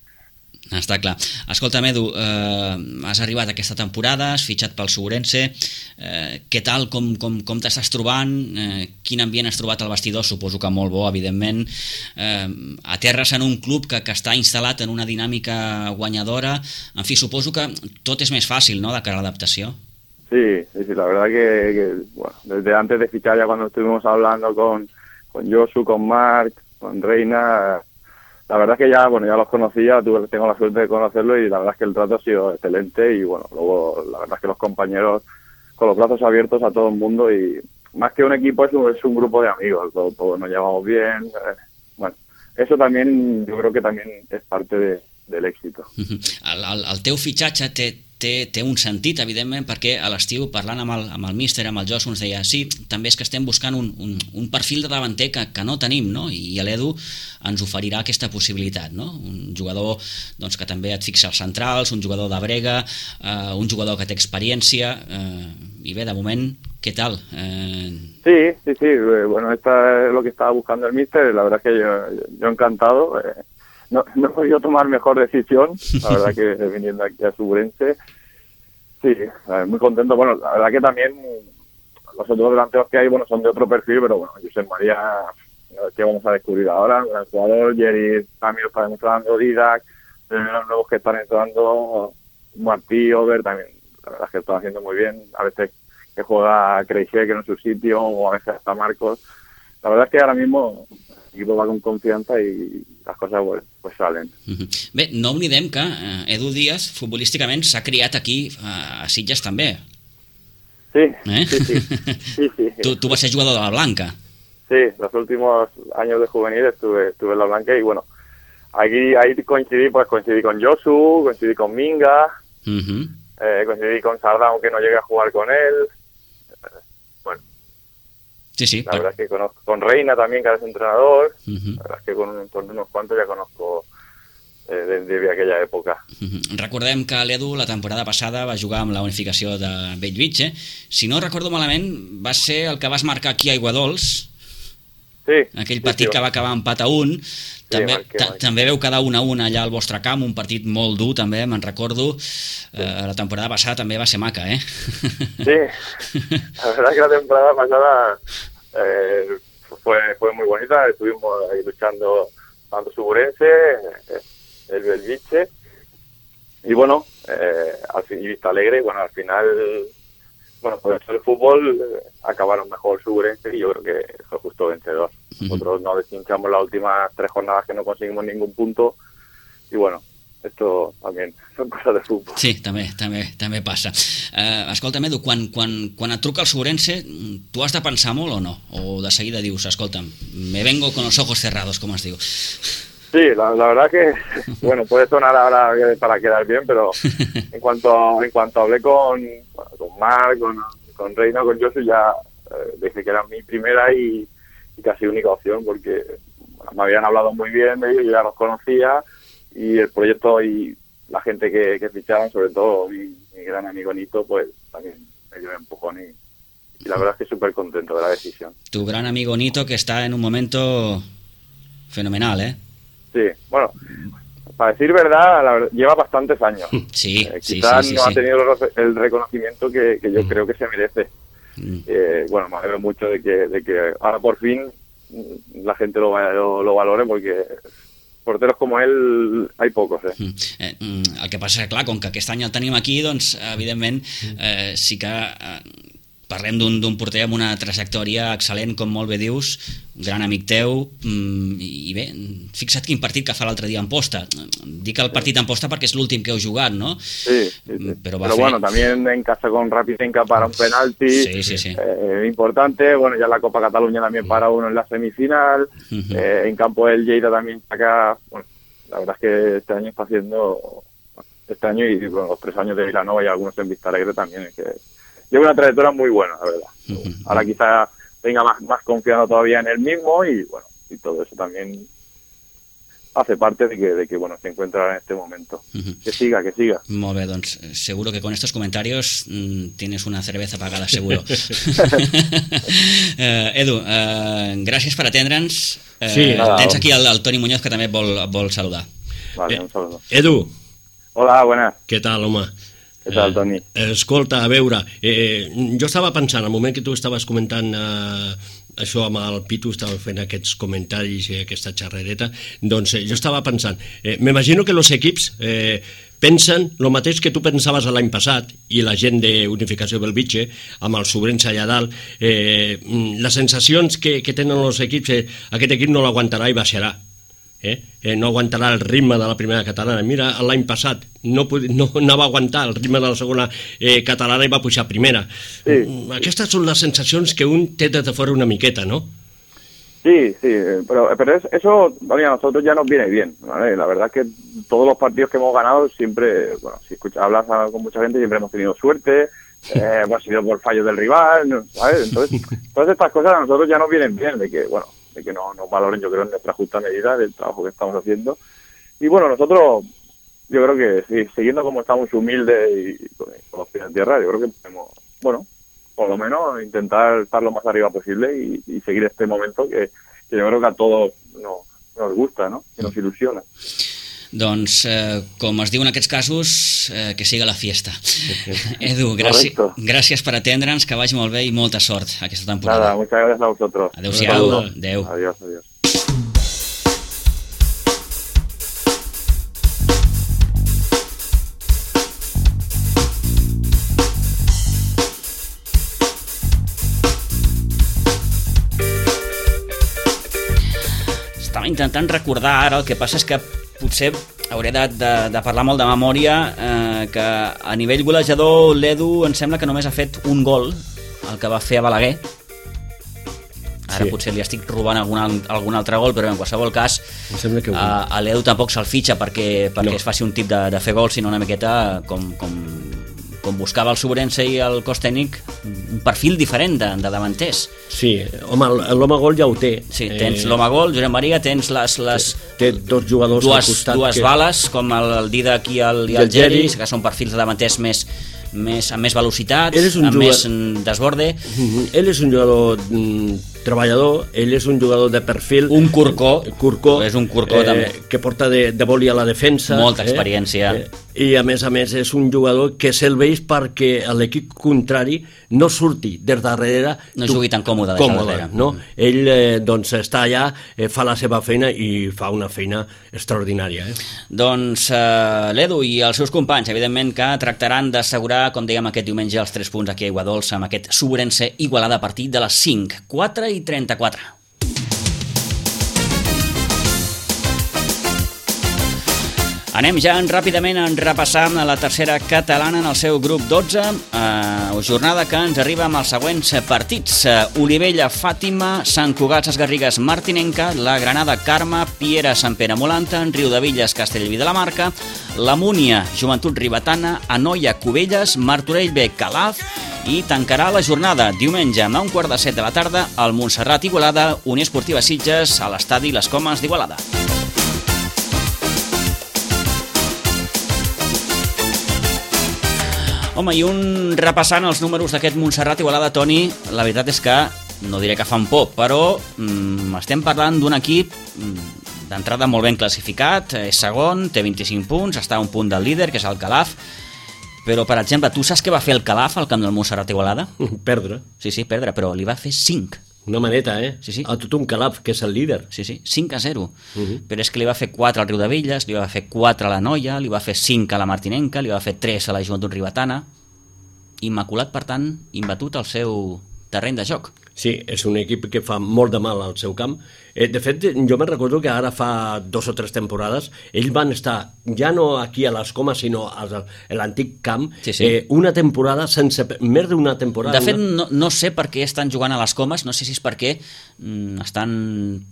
Està clar. Escolta'm, Edu, eh, has arribat aquesta temporada, has fitxat pel Segurense, eh, què tal, com, com, com t'estàs trobant, eh, quin ambient has trobat al vestidor, suposo que molt bo, evidentment, eh, aterres en un club que, que està instal·lat en una dinàmica guanyadora, en fi, suposo que tot és més fàcil, ¿no?, de cara a l'adaptació. Sí, sí, sí, la verdad que, que bueno, desde antes de fichar, ya cuando estuvimos hablando con, con Josu, con Marc, con Reina, la verdad es que ya, bueno, ya los conocía, tuve, tengo la suerte de conocerlo y la verdad es que el trato ha sido excelente y bueno, luego la verdad es que los compañeros con los brazos abiertos a todo el mundo y más que un equipo es un, es un grupo de amigos, todos, todos nos llevamos bien, eh, bueno, eso también yo creo que también es parte de, del èxito. El, el, el teu fitxatge té, té, té un sentit, evidentment, perquè a l'estiu, parlant amb el, amb el míster, amb el Josu, ens deia, sí, també és que estem buscant un, un, un perfil de davanter que, que no tenim, no? I l'Edu ens oferirà aquesta possibilitat, no? Un jugador doncs, que també et fixa als centrals, un jugador de brega, eh, un jugador que té experiència, eh, i bé, de moment, què tal? Eh... Sí, sí, sí, bueno, esto es lo que estaba buscando el míster, la verdad es que yo, yo encantado, eh, no, no he podido tomar mejor decisión, la verdad que viniendo aquí a Segurense, sí, eh, muy contento, bueno, la verdad que también los otros delanteros que hay, bueno, son de otro perfil, pero bueno, Josep María, que vamos a descubrir ahora, un gran jugador, Jerry también lo está demostrando, Didac, los nuevos que están entrando, Martí, Over, también, la verdad es que están haciendo muy bien, a veces que juega Creixer, que no es su sitio, o a veces hasta Marcos, la verdad es que ahora mismo el equipo va con confianza y les coses pues, pues salen. Bé, no oblidem que eh, Edu Díaz futbolísticament s'ha criat aquí a, a Sitges també. Sí, ¿Eh? sí, sí. sí, sí. Tu, tu vas ser jugador de la Blanca. Sí, los últimos años de juvenil estuve, estuve en la Blanca y bueno, aquí ahí coincidí, pues coincidí con Josu, coincidí con Minga, uh-huh. eh, coincidí con Sardá, aunque no llegué a jugar con él. Bueno, sí, sí, la per... verdad es que conozco con Reina también, que es entrenador, uh-huh. la verdad es que con, con unos cuantos ya conozco eh, desde de aquella època. Uh-huh. Recordem que l'Edu la temporada passada va jugar amb la unificació de Bellvitge, si no recordo malament va ser el que vas marcar aquí a Aiguadols, sí, aquell sí, partit sí, que va acabar empat a un. També, sí, ta, també veu quedar un a un allà al vostre camp, un partit molt dur també, me'n recordo. Eh, la temporada passada també va ser maca, eh? Sí, la verdad es que la temporada pasada eh, fue, fue muy bonita, estuvimos ahí luchando tanto Segurense, el Bellvitge, y bueno, eh, al fin, y Vista Alegre, y bueno, al final, bueno, por eso el fútbol eh, acabaron mejor Segurense y yo creo que fue justo vencedor. Nosotros nos deshinchamos las últimas tres jornadas que no conseguimos ningún punto y bueno, esto también són coses de futbol. Sí, també, també, també passa. Uh, escolta'm, Edu, quan, quan, quan et truca el Segurense, tu has de pensar molt o no? O de seguida dius, escolta'm, me vengo con los ojos cerrados, com es diu? Sí, la, la verdad que, bueno, puede sonar ahora para quedar bien, pero en cuanto en cuanto hablé con, bueno, con Marc, con, con Reina, con Josu, ya eh, dije que era mi primera y y casi única opción porque bueno, me habían hablado muy bien de ellos, yo ya los conocía y el proyecto y la gente que, que fichaban, sobre todo mi, mi gran amigo Nito, pues también me dio un empujón y, y la verdad es que súper contento de la decisión. Tu gran amigo Nito que está en un momento fenomenal, ¿eh? Sí, bueno, para decir verdad, la verdad lleva bastantes años. Sí, eh, sí, quizás sí, sí, no sí. ha tenido el reconocimiento que, que yo mm. creo que se merece. Eh, bueno, me alegro mucho de que, de que ahora por fin la gente lo, lo, lo valore porque porteros com ell hay pocos, eh? eh el que passa és que, clar, com que aquest any el tenim aquí, doncs, evidentment, eh, sí que eh, parlem d'un porter amb una trajectòria excel·lent, com molt bé dius, un gran amic teu, i bé, fixa't quin partit que fa l'altre dia en posta. Dic el partit en posta perquè és l'últim que heu jugat, ¿no? Sí, sí, sí. Pero, Pero fer... bueno, también en casa con Rapitenca para un penalti, sí, sí, sí. Eh, importante, bueno, ya en la Copa Cataluña también para uno en la semifinal, uh-huh. eh, en campo del Lleida también saca, bueno, la verdad es que este año está haciendo, este año y bueno, los tres años de Vilanova y algunos en Vista Alegre también, es que lleva una trayectoria muy buena, la verdad. Uh-huh. Ahora quizá tenga más, más confianza todavía en él mismo y bueno, y todo eso también hace parte de que, de que bueno, se encuentra en este momento. Uh-huh. Que siga, que siga. Molt bé, doncs seguro que con estos comentarios mmm, tienes una cerveza pagada, seguro. uh, Edu, uh, gràcies per atendre'ns. Uh, sí, tens aquí el, el Toni Muñoz, que també et vol, vol saludar. Vale, un saludo. Edu. Hola, buenas. Què tal, home? Què tal, Toni? Eh, escolta, a veure, eh, jo estava pensant, al moment que tu estaves comentant eh, això amb el Pitu, estava fent aquests comentaris i aquesta xerrereta, doncs eh, jo estava pensant, eh, m'imagino que els equips eh, pensen el mateix que tu pensaves l'any passat i la gent d'Unificació Belvitge amb el Sobrense allà dalt, eh, les sensacions que, que tenen els equips, eh, aquest equip no l'aguantarà i baixarà. Eh? Eh, no aguantarà el ritme de la primera catalana. Mira, l'any passat no, no, no va aguantar el ritme de la segona eh, catalana i va pujar a primera. Sí. Aquestes són les sensacions que un té de fora una miqueta, ¿no? Sí, sí, pero, pero es, eso a nosotros ya nos viene bien, ¿vale? La verdad es que todos los partidos que hemos ganado siempre, bueno, si escuchas, hablas con mucha gente, siempre hemos tenido suerte, eh, hemos sido por fallos del rival, ¿sabes? Entonces, todas estas cosas a nosotros ya nos vienen bien, de que, bueno, de que no nos valoren, yo creo, en nuestra justa medida del trabajo que estamos haciendo. Y bueno, nosotros, yo creo que sí, siguiendo como estamos humildes y con, con los pies en tierra, yo creo que podemos, bueno, por lo menos intentar estar lo más arriba posible y, y seguir este momento que, que yo creo que a todos nos, nos gusta, ¿no? Que nos ilusiona. Doncs, eh, com es diu en aquests casos, eh, que siga la fiesta. Edu, gràcies, gràcies per atendre'ns, que vagi molt bé i molta sort aquesta temporada. Nada, muchas gracias a vosotros. Adéu-siau. Adéu. Adiós, adiós. Estava intentant recordar ara, el que passa és que potser hauré de, de, de parlar molt de memòria, eh, que a nivell golejador l'Edu em sembla que només ha fet un gol, el que va fer a Balaguer. Ara sí. Potser li estic robant algun, algun altre gol, però en qualsevol cas que a, a l'Edu tampoc se'l fitxa perquè, perquè no. es faci un tip de, de fer gol, sinó una miqueta com, com, com buscava el Sobrense i el cos tècnic, un perfil diferent de, de davanters. Sí, home, l'home gol ja ho té. Sí, tens eh... l'home gol, Josep Maria, tens les... les té dos jugadors dues, al costat. Dues que... bales, com el, el Didac i el, i el, el Geri, que són perfils de davanters més, més, amb més velocitat, amb jugador... més desborde. Mm-hmm. Ell és un jugador mm, treballador, ell és un jugador de perfil... Un curcó, curcó és un curcó eh, també. Que porta de, de boli a la defensa. Molta experiència. Eh, eh, I a més a més és un jugador que serveix perquè l'equip contrari no surti des darrere... No jugui tan còmode, còmode darrere. No? Mm. Ell eh, doncs està allà, eh, fa la seva feina i fa una feina extraordinària. Eh? Doncs eh, l'Edu i els seus companys, evidentment que tractaran d'assegurar, com dèiem aquest diumenge, els tres punts aquí a Aiguadols amb aquest Sobrense Igualada a partir de les cinc, quatre i trenta-quatre. Anem ja ràpidament a repassar la tercera catalana en el seu grup dotze, eh, jornada que ens arriba amb els següents partits. Olivella, Fàtima, Sant Cugat, Ses Garrigues, Martinenca, la Granada, Carme, Piera, Sant Pere, Molanta, Riudevilles, Castellví de la Marca, la Múnia, Joventut Ribetana, Anoia, Cubelles, Martorell B, Calaf, i tancarà la jornada diumenge a un quart de set de la tarda al Montserrat Igualada, Unió Esportiva Sitges, a l'estadi Les Comes d'Igualada. Home, i un repassant els números d'aquest Montserrat Igualada, Toni, la veritat és que no diré que fan por, però mm, estem parlant d'un equip mm, d'entrada molt ben classificat, és segon, té vint-i-cinc punts, està a un punt del líder, que és el Calaf, però, per exemple, tu saps què va fer el Calaf al camp del Montserrat Igualada? Perdre. Sí, sí, perdre, però li va fer cinc. Una maneta, eh? Sí, sí. A tot un Calaf, que és el líder. Sí, sí, cinc a zero. Uh-huh. Però és que li va fer quatre al Riudevilles, li va fer quatre a la Noia, li va fer cinc a la Martinenca, li va fer tres a la Joventut Ribetana. Immaculat, per tant, imbatut al seu terreny de joc. Sí, és un equip que fa molt de mal al seu camp. Eh, de fet, jo me'n recordo que ara fa dos o tres temporades ells van estar, ja no aquí a les Comes, sinó a l'antic camp, sí, sí. Eh, una temporada sense... més d'una temporada. De fet, una... no, no sé per què estan jugant a les Comes, no sé si és perquè mm, estan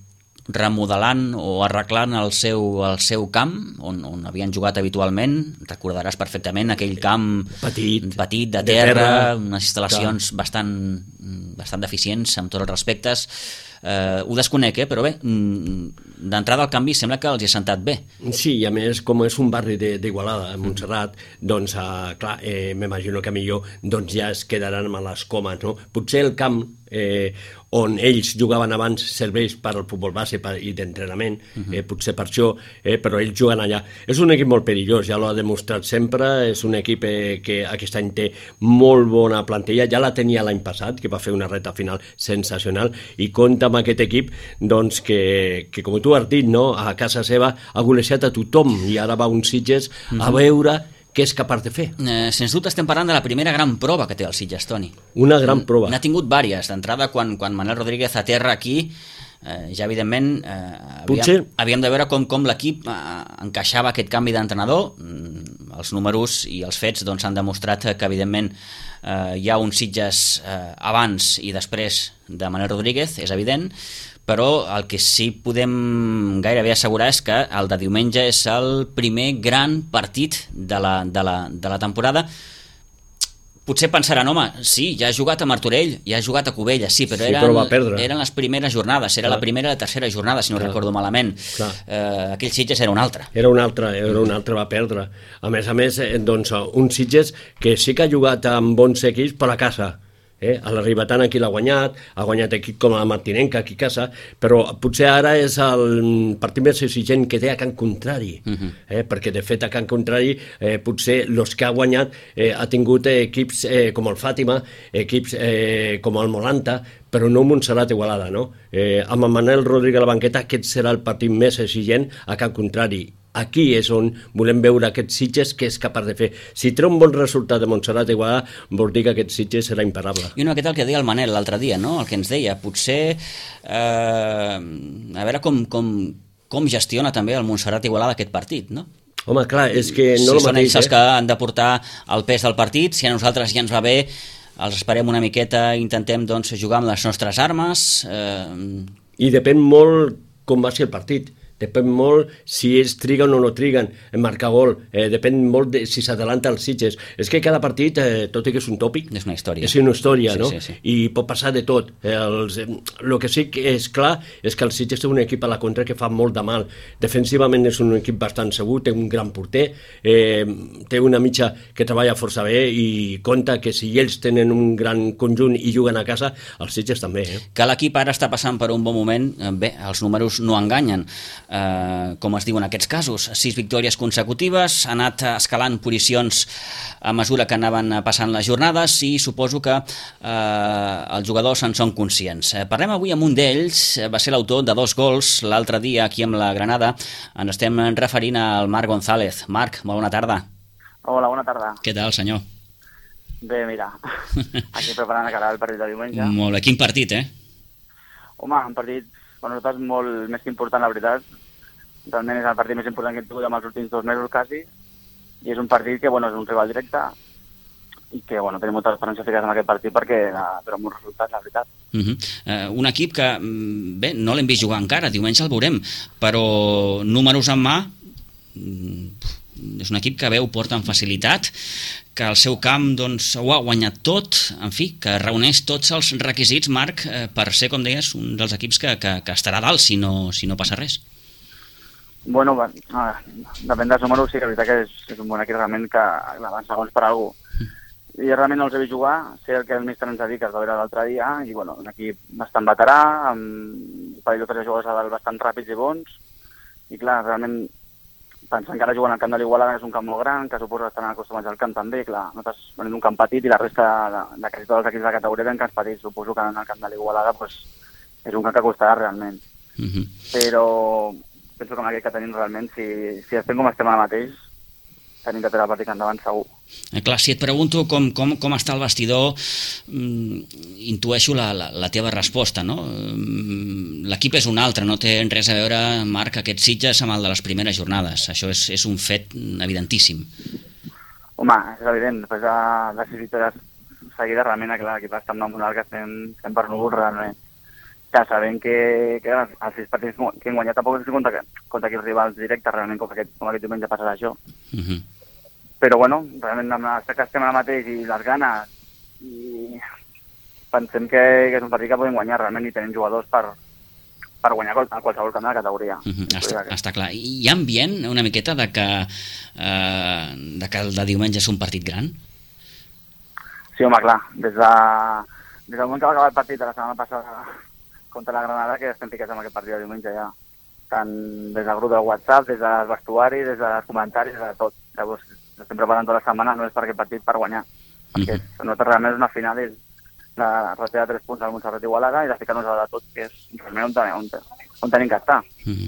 remodelant o arreglant el seu, el seu camp, on, on havien jugat habitualment. Recordaràs perfectament aquell camp petit, petit de terra, de terra unes instal·lacions bastant, bastant deficients amb tots els respectes. Uh, ho desconec, eh? Però bé, d'entrada al canvi sembla que els hi ha sentat bé. Sí, i a més, com és un barri d'Igualada, a Montserrat, doncs, uh, clar, eh, m'imagino que millor doncs, ja es quedaran amb les comes, no? Potser el camp eh, on ells jugaven abans serveix per al futbol base per, i d'entrenament, uh-huh. eh, potser per això, eh, però ells juguen allà. És un equip molt perillós, ja l'ha demostrat sempre, és un equip eh, que aquest any té molt bona plantilla, ja la tenia l'any passat, que va fer una reta final sensacional, i compta amb aquest equip doncs, que, que, com tu has dit, no? A casa seva ha golejat a tothom, i ara va un Sitges uh-huh. a veure què és capaç de fer. Eh, sens dubte estem parlant de la primera gran prova que té el Sitges, Toni. Una gran prova. N'ha tingut vàries. D'entrada, quan, quan Manel Rodríguez aterra aquí, eh, ja evidentment eh, havíem, Potser... havíem de veure com, com l'equip eh, encaixava aquest canvi d'entrenador. Mm, els números i els fets doncs, han demostrat que evidentment eh, hi ha un Sitges eh, abans i després de Manel Rodríguez, és evident, però el que sí podem gairebé assegurar és que el de diumenge és el primer gran partit de la, de la, de la temporada. Potser pensaran, home, sí, ja ha jugat a Martorell, ja ha jugat a Cubelles, sí, però, sí, eren, però va perdre. eren les primeres jornades, era Clar. la primera i la tercera jornada, si no Clar. recordo malament. Eh, aquell Sitges era un altre. Era un altre, era un altre, va perdre. A més a més, eh, doncs, un Sitges que sí que ha jugat amb bons equips per a casa. Eh? A la Ribetana aquí l'ha guanyat, ha guanyat equip com la Martinenca aquí a casa, però potser ara és el partit més exigent que té a Can Contrari, uh-huh. eh? perquè de fet a Can Contrari eh, potser els que ha guanyat eh, ha tingut eh, equips eh, com el Fàtima, equips eh, com el Molanta, però no Montserrat Igualada, no? Eh, amb en Manel Rodríguez a la banqueta aquest serà el partit més exigent a Can Contrari. Aquí és on volem veure aquests Sitges que és capaç de fer. Si treu un bon resultat de Montserrat Igualada, vol dir que aquest Sitges serà imparable. I una miqueta el que deia el Manel l'altre dia, no? El que ens deia, potser eh, a veure com, com, com gestiona també el Montserrat Igualada aquest partit, no? Home, clar, és que no si el mateix... Si són ells els eh? que han de portar el pes del partit, si a nosaltres ja ens va bé, els esperem una miqueta, intentem doncs, jugar amb les nostres armes... Eh... I depèn molt com va ser el partit. Depèn molt si ells triguen o no triguen en marcar gol, eh, depèn molt de si s'adelanta els Sitges. És que cada partit, eh, tot i que és un tòpic, és una història, és una història, sí, no? Sí, sí. I pot passar de tot. Eh, els, eh, el que sí que és clar és que el Sitges té un equip a la contra que fa molt de mal. Defensivament és un equip bastant segur, té un gran porter, eh, té una mitja que treballa força bé i compta que si ells tenen un gran conjunt i juguen a casa, els Sitges també. Eh? Que l'equip ara està passant per un bon moment, bé, els números no enganyen. Eh, com es diu en aquests casos, sis victòries consecutives, ha anat escalant posicions a mesura que anaven passant les jornades i suposo que eh, els jugadors en són conscients. Eh, parlem avui amb un d'ells, va ser l'autor de dos gols l'altre dia aquí amb la Granada, ens estem referint al Marc González. Marc, molt bona tarda. Hola, bona tarda. Què tal, senyor? Bé, mira, aquí preparant a cara el partit de diumenge. Molt bé, quin partit, eh? Home, un partit per nosaltres molt més important, la veritat. Realment és el partit més important que hem tingut en els últims dos mesos quasi, i és un partit que bueno, és un rival directe i que bueno, tenim moltes esperances ficades en aquest partit perquè per molts resultats, la veritat. Uh-huh. uh, un equip que, bé, no l'hem vist jugar encara, diumenge el veurem, però números en mà, és un equip que veu porta amb facilitat, que el seu camp doncs, ho ha guanyat tot, en fi, que reuneix tots els requisits, Marc, eh, per ser, com deies, un dels equips que, que, que estarà dalt si no, si no passa res. Bueno, ah, depèn dels números, sí, la veritat que és, és un bon equip realment que van segons per alguna cosa. I realment no els he vist jugar, sé el que el míster ens ha dit que es va veure l'altre dia, i bueno, un equip bastant veterà, amb parell o tres jugadors a dalt bastant ràpids i bons, i clar, realment pensant que ara juguen al camp de l'Igualada, que és un camp molt gran, que suposo que estan acostumats al camp també, clar, nosaltres venim d'un camp petit i la resta de, de quasi tots els equips de la categoria tenen camps petits, suposo que en el camp de l'Igualada pues, és un camp que costarà realment. Uh-huh. Però penso que amb aquest que tenim realment, si, si estem com estem ara mateix, tenim que tirar el partit endavant segur. Eh, clar, si et pregunto com, com, com està el vestidor, mm, intueixo la, la, la teva resposta, no? Mm, l'equip és un altre, no té res a veure, Marc, aquest Sitges amb el de les primeres jornades. Això és, és un fet evidentíssim. Home, és evident, després de les sis victòries seguides, realment, clar, l'equip està en un model que estem, estem per núvols, realment. que sabem que, que els sis partits que hem guanyat tampoc és contra, contra aquells rivals directes, realment, com aquest, com aquest diumenge passarà això. Uh -huh. Però, bueno, realment amb l'estat que estem ara mateix i les ganes, i pensem que, que és un partit que podem guanyar realment i tenim jugadors per, per guanyar a qualsevol camp de la categoria. Uh -huh. està, està clar. Hi ha ambient una miqueta de que, eh, de que el de diumenge és un partit gran? Sí, home, clar. Des, de, des del moment que va acabar el partit de la setmana passada contra la Granada, que estem ficats amb aquest partit de diumenge ja. Tant des del grup del WhatsApp, des del vestuari, des dels comentaris, des de tot. Llavors, estem preparant tota la setmana, no és per aquest partit per guanyar. Perquè uh -huh. nosaltres realment és una final, és la retirada de tres punts al Montserrat Igualada i de ficar-nos a de tot, que és realment on, on, on tenim que estar. Uh -huh.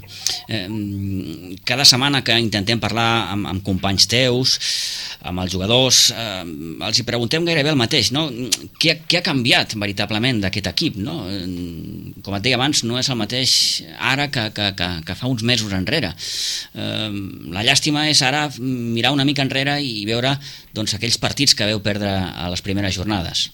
eh, cada setmana que intentem parlar amb, amb companys teus, amb els jugadors, eh, els hi preguntem gairebé el mateix, no? Què, què ha canviat veritablement d'aquest equip, no? Com et deia abans, no és el mateix ara que, que, que, que fa uns mesos enrere. Eh, la llàstima és ara mirar una mica enrere i veure doncs, aquells partits que veu perdre a les primeres jornades.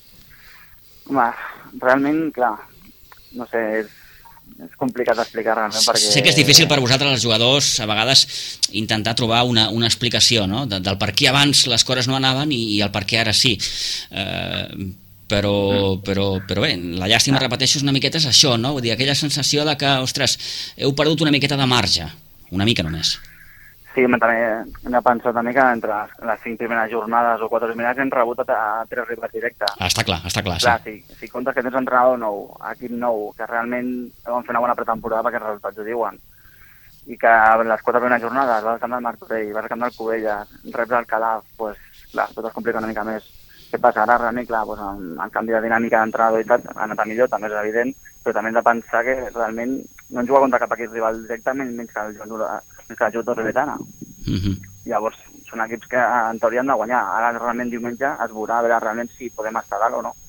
Home, realment, clar, no sé, és, és complicat d'explicar realment perquè... Sé que és difícil per vosaltres, els jugadors, a vegades intentar trobar una, una explicació, no?, de, del per què abans les coses no anaven i, i el per què ara sí. Eh, però, però, però bé, la llàstima, repeteixo, una miqueta és això, no? Vull dir, aquella sensació de que, ostres, heu perdut una miqueta de marge, una mica només. Sí, també hem de pensar també que entre les cinc primeres jornades o quatre primeres hem rebut a, a tres rivals directes. Ah, està clar, està clar, clar sí. Si, si comptes que tens un entrenador nou, equip nou, que realment vam fer una bona pretemporada perquè els resultats ho diuen, i que les quatre primeres jornades vas al camp del Martorell, vas al camp del Cubelles, reps el Calaf, doncs, clar, tot es complica una mica més. Què passa? Ara realment, clar, doncs, el, el canvi de dinàmica d'entrenador i tal ha anat a millor, també és evident, però també hem de pensar que realment no hem jugat contra cap equip rival directament menys que el Jota Rebetana. Uh -huh. Llavors, són equips que en teoria han de guanyar. Ara realment diumenge es veurà a veure realment si podem estar dalt o no.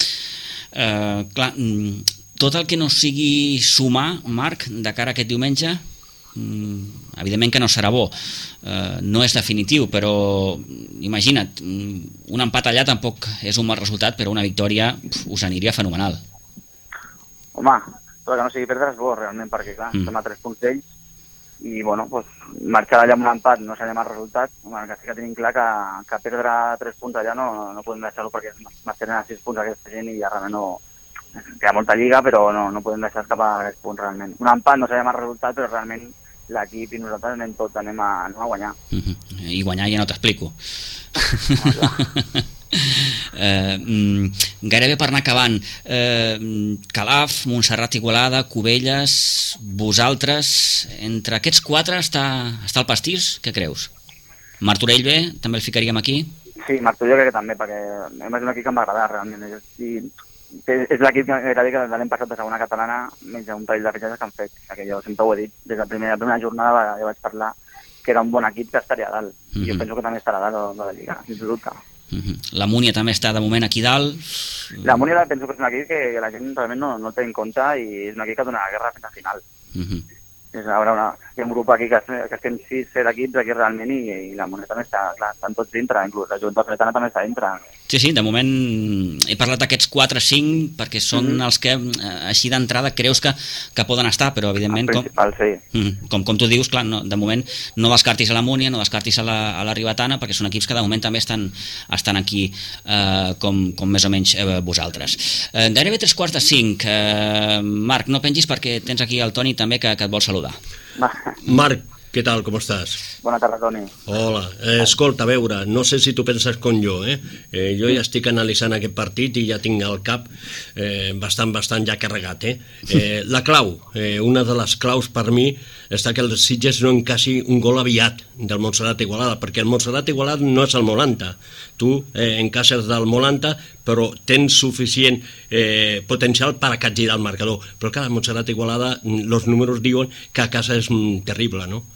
Uh, clar, tot el que no sigui sumar, Marc, de cara a aquest diumenge, evidentment que no serà bo, uh, no és definitiu, però imagina't, un empat allà tampoc és un mal resultat, però una victòria uf, us aniria fenomenal. Home, tot que no sigui perdre és bo realment, perquè clar, mm. estem a tres punts d'ells i bueno, pues, marxar allà amb un empat no seria mal resultat. Home, que sí que tenim clar que, que perdre tres punts allà no, no podem deixar-ho perquè m'estenen a sis punts aquesta gent i ja realment no... Queda molta lliga, però no, no podem deixar escapar aquests punts realment. Un empat no seria mal resultat, però realment l'equip i nosaltres anem tots, anem a, anem a guanyar. Uh-huh. I guanyar ja no t'explico. eh, mm, gairebé per anar acabant, eh, Calaf, Montserrat Igualada, Cubelles, vosaltres, entre aquests quatre està, està el pastís, què creus? Martorell bé, també el ficaríem aquí? Sí, Martorell crec que també, perquè és un equip que em va agradar realment, i és l'equip que gairebé que l'hem passat de segona catalana menys un parell de fitxatges que han fet, que jo sempre ho he dit, des de la primera, la primera jornada ja vaig parlar que era un bon equip que estaria a dalt, i uh-huh. jo penso que també estarà a dalt de la Lliga, sense dubte. Uh-huh. La Múnia també està de moment aquí dalt. La Múnia penso que és un equip que la gent realment no, no té en compte i és un equip que dona la guerra fins al final. Uh-huh. És, hi haurà una, hi ha un grup aquí que, que estem sis, set equips aquí realment i, i la Múnia també està, clar, estan tots dintre, inclús la Junta Fretana també està dintre. Sí, sí, de moment he parlat d'aquests quatre cinc perquè són mm-hmm. els que així d'entrada creus que, que poden estar, però evidentment com, sí. com, com tu dius, clar, no, de moment no descartis a la Múnia, no descartis a la, a la Ribetana, perquè són equips que de moment també estan, estan aquí eh, com, com més o menys eh, vosaltres. Eh, gairebé tres quarts de cinc. Eh, Marc, no pengis perquè tens aquí el Toni també que, que et vol saludar. Va. Marc, què tal, com estàs? Bona tarda, Toni. Hola, eh, escolta, a veure, no sé si tu penses com jo, eh? eh jo ja estic analitzant aquest partit i ja tinc el cap eh, bastant, bastant ja carregat, eh? eh la clau, eh, una de les claus per mi està que els Sitges no encassi un gol aviat del Montserrat Igualada, perquè el Montserrat Igualada no és el Molanta. Tu eh, encaixes del Molanta, però tens suficient eh, potencial per a capgirar el marcador. Però clar, el Montserrat Igualada, els números diuen que a casa és mm, terrible, no?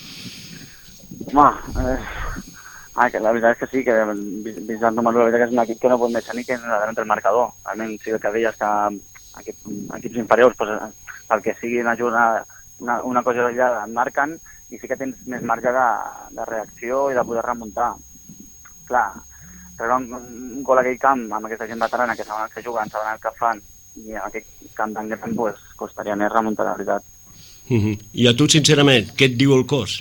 Home, eh, ah, que la veritat és que sí, que vist el número, la veritat que és un equip que no pot deixar ni que davant del marcador. Almenys sí que deies que equip, equips inferiors, pues, el que sigui una, una, una, una cosa ja et marquen i sí que tens més marge de, de reacció i de poder remuntar. Clar, rebre un, un gol a aquell camp amb aquesta gent veterana que saben el que juguen, saben el que fan i en aquest camp tan gran pues, costaria més remuntar, la veritat. Uh-huh. I a tu, sincerament, què et diu el cos?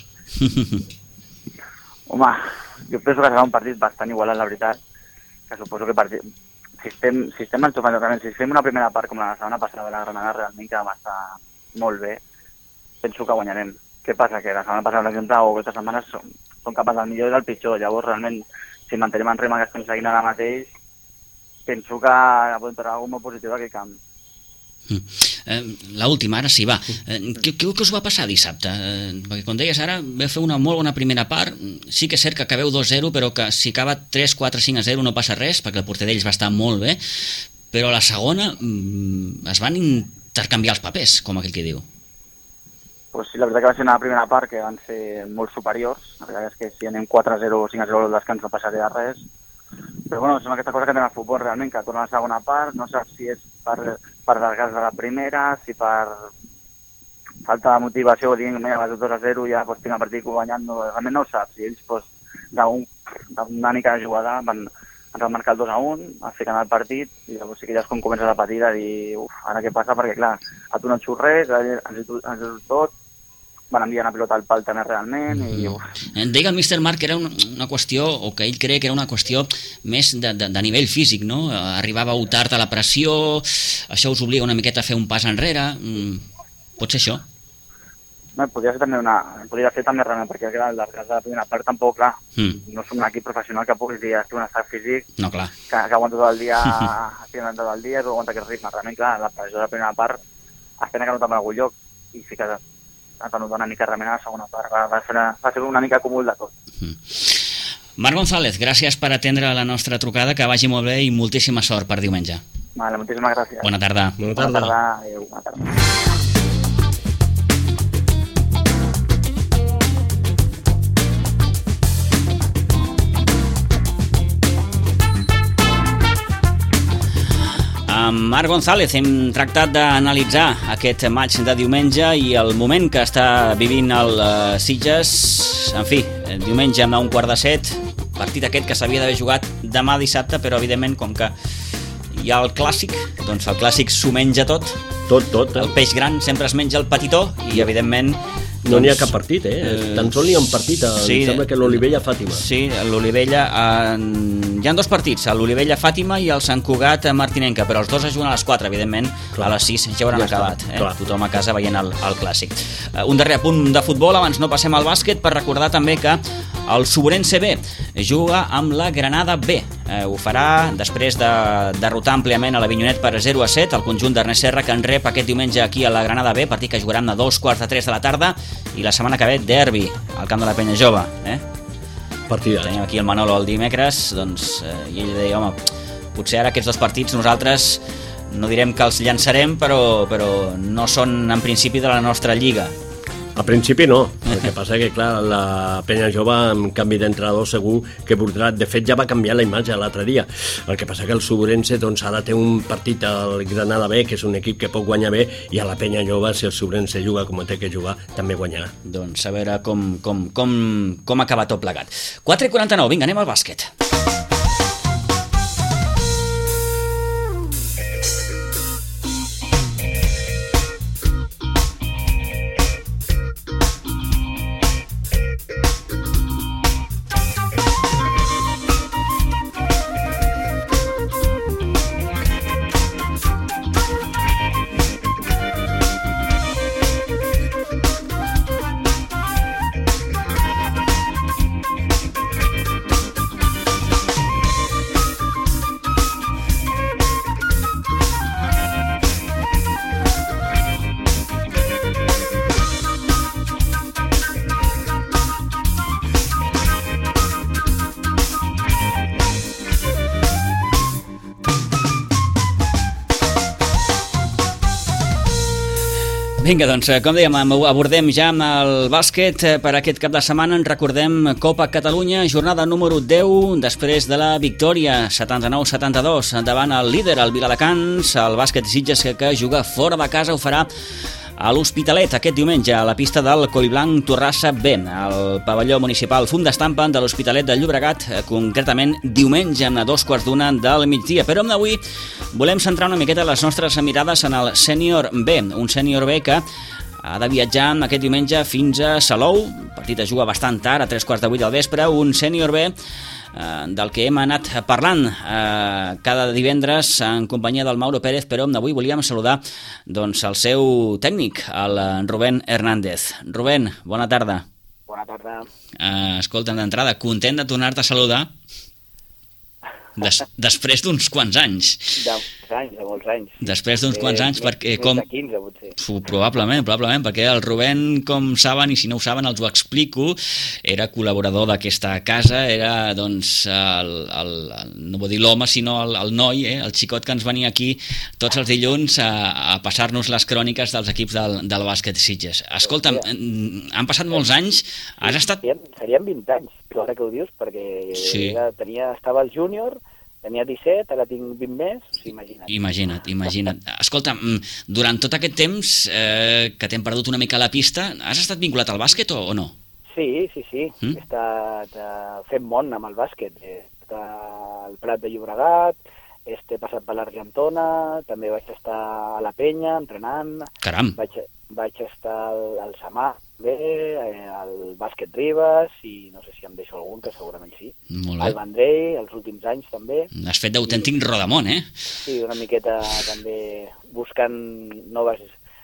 Home, jo penso que serà un partit bastant igualat, la veritat, que suposo que partit... si estem, si estem enxufant, si fem una primera part com la setmana passada de la Granada, realment que vam estar molt bé, penso que guanyarem. Què passa? Que la setmana passada, per exemple, o aquestes setmanes són, són capaç del millor i del pitjor. Llavors, realment, si mantenim en ritme que estem seguint ara mateix, penso que podem trobar alguna molt positiu d'aquest camp. Mm. Eh, l'última, ara sí, va. Eh, què, què us va passar dissabte? Eh, perquè, com deies ara, vau fer una molt bona primera part. Sí que és cert que acabeu dos zero, però que si acaba tres, quatre, cinc a zero no passa res, perquè el porter d'ells va estar molt bé, però a la segona mm, es van intercanviar els papers, com aquell que diu. Pues sí, la veritat que va ser una primera part que van ser molt superiors. La veritat és que si anem quatre a zero o cinc a zero al descans no passaria res. Però bueno, són aquestes coses que tenen el futbol realment, que torna a la segona part, no saps si és per, per desgast de la primera, si per falta de motivació, dient, mira, vas dos a zero, ja pues, tinc el partit guanyant, no, realment no ho saps. I ells, pues, d'una mica de jugada, van, ens van marcar el dos a un, es fiquen al partit, i llavors sí que ja és com comences a patir, a dir, uf, ara què passa? Perquè clar, a tu no et surt res, ens surt tot, van enviar una pilota al pal també realment i... Mm. Deia el míster Marc que era una, una qüestió, o que ell creia que era una qüestió més de, de, de nivell físic, no? Arribàveu tard a la pressió, això us obliga una miqueta a fer un pas enrere, mm. pot ser això? No, podria ser també una... podria ser també realment, perquè clar, el desgast de la primera part tampoc, clar, mm. no som un equip professional que puguis dir estic un estat físic, no, clar. Que, que aguanta tot el dia, estic tot el dia, i aguanta aquest ritme, realment, clar, la pressió de la primera part es tenen que notar en algun lloc, i fiques a notar una mica realment a la segona part, va, va, ser, una, va ser una mica comú de tot. Mm. Marc González, gràcies per atendre la nostra trucada, que vagi molt bé i moltíssima sort per diumenge. Vale, moltíssimes gràcies. Bona tarda. Bona tarda. Bona tarda. Adéu, bona tarda. Amb Marc González hem tractat d'analitzar aquest maig de diumenge i el moment que està vivint el Sitges. En fi, diumenge a un quart de set, partit aquest que s'havia d'haver jugat demà dissabte, però evidentment com que hi ha el clàssic, doncs el clàssic s'ho menja tot. Tot, tot. Eh? El peix gran sempre es menja el petitó i evidentment... No n'hi ha cap partit, eh? eh Tan sols n'hi ha un partit, sí, em sembla que l'Olivella-Fàtima. Sí, l'Olivella... En... Hi ha dos partits, l'Olivella-Fàtima i el Sant Cugat-Martinenca, però els dos es juguen a les quatre, evidentment, clar. A les sis ja hauran ja acabat. Eh? Tothom a casa veient el, el clàssic. Uh, un darrer apunt de futbol, abans no passem al bàsquet, per recordar també que el Sobrense B juga amb la Granada B. Eh, ho farà després de derrotar àmpliament a l'Avinyonet per zero a set, el conjunt d'Ernest Serra, que en rep aquest diumenge aquí a la Granada B, partit que jugaran a dos quarts de tres de la tarda, i la setmana que ve derbi al camp de la Penya Jove, eh? Partidats. Tenim aquí el Manolo el dimecres, doncs, eh, i ell deia, home, potser ara aquests dos partits nosaltres no direm que els llançarem, però, però no són en principi de la nostra lliga. A principi no, el que passa que clar, la Penya Jove amb canvi d'entrenador segur que voldrà, de fet ja va canviar la imatge l'altre dia, el que passa que el Sobrense doncs ara té un partit al Granada B, que és un equip que pot guanyar bé, i a la Penya Jove, si el Sobrense juga com té que jugar, també guanyarà. Doncs a veure com, com, com, com acaba tot plegat. quatre i quaranta-nou, vinga, anem al bàsquet. Vinga, doncs, com dèiem, abordem ja amb el bàsquet per aquest cap de setmana. En recordem Copa Catalunya, jornada número deu, després de la victòria setanta-nou a setanta-dos davant el líder, el Viladecans. El bàsquet Sitges, que, que juga fora de casa, ho farà a l'Hospitalet aquest diumenge a la pista del Coliblanc Torrassa B, al pavelló municipal Fum d'Estampa de l'Hospitalet de Llobregat, concretament diumenge a dos quarts d'una del migdia. Però avui volem centrar una miqueta les nostres mirades en el sènior B, un sènior B que ha de viatjar aquest diumenge fins a Salou. El partit es juga bastant tard, a tres quarts de vuit del vespre, un sènior B del que hem anat parlant eh, cada divendres en companyia del Mauro Pérez, però avui volíem saludar doncs, el seu tècnic, el Rubén Hernández. Rubén, bona tarda. Bona tarda. Eh, escolta'm, d'entrada, content de tornar-te a saludar des, després d'uns quants anys. De molts anys, de molts anys. Després d'uns quants anys, perquè més com... de quinze, potser. Fu, probablement, probablement, perquè el Rubén, com saben, i si no ho saben, els ho explico, era col·laborador d'aquesta casa, era, doncs, el, el, el, no vull dir l'home, sinó el, el noi, eh, el xicot que ens venia aquí tots els dilluns a, a passar-nos les cròniques dels equips del, del bàsquet Sitges. Escolta'm, han passat molts anys, has estat... Serien, serien vint anys, ara que ho dius, perquè sí. era, tenia, estava al júnior, tenia disset, ara tinc vint més, o sigui, imagina't. Imagina't, imagina't. Escolta, durant tot aquest temps eh, que t'hem perdut una mica a la pista, has estat vinculat al bàsquet o, o no? Sí, sí, sí. Mm? He estat uh, fent món amb el bàsquet. He estat al Prat de Llobregat, he passat per l'Argentona, també vaig estar a la Penya entrenant. Caram! Vaig, vaig estar al, al Samà, bé, al Bàsquet Ribes, i no sé si em deixo algun, que segurament sí. Molt bé. Al Vendrell, els últims anys també. Has fet d'autèntic rodamón, eh? Sí, una miqueta també buscant noves,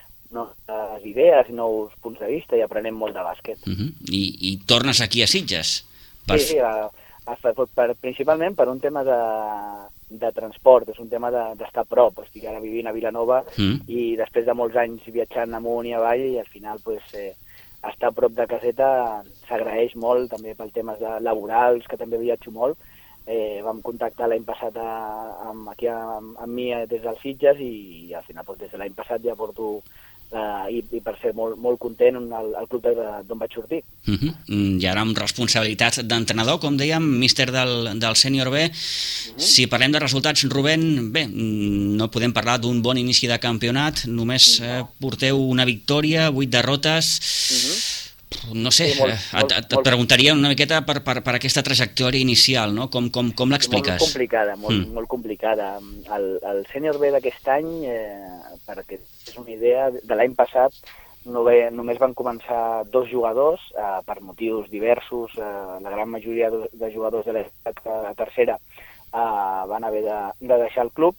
noves idees i nous punts de vista i aprenem molt de bàsquet. Uh -huh. I, I tornes aquí a Sitges? Per... Sí, sí, a, a, per, principalment per un tema de, de transport, és un tema d'estar a prop. Estic ara vivint a Vilanova mm. i després de molts anys viatjant amunt i avall, i al final pues, eh, estar a prop de caseta s'agraeix molt, també pel temes de laborals, que també viatjo molt. Eh, vam contactar l'any passat a, amb, aquí amb, amb mi des dels Sitges i, i al final pues, des de l'any passat ja porto Uh, i, i per ser molt, molt content al, al club d'on vaig sortir. Uh -huh. I ara amb responsabilitat d'entrenador, com dèiem, míster del, del sènior B. Uh -huh. Si parlem de resultats, Rubén, bé, no podem parlar d'un bon inici de campionat, només no. eh, porteu una victòria, vuit derrotes... Uh -huh. No sé, sí, molt, et, et, et preguntaria una miqueta per, per, per aquesta trajectòria inicial, no? Com, com, com l'expliques? Molt complicada, molt, mm. molt complicada. El, el sènior B d'aquest any, eh, perquè és una idea, de l'any passat no ve, només van començar dos jugadors, eh, per motius diversos, eh, la gran majoria de, de jugadors de la tercera eh, van haver de, de deixar el club,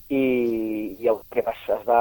i, i el que es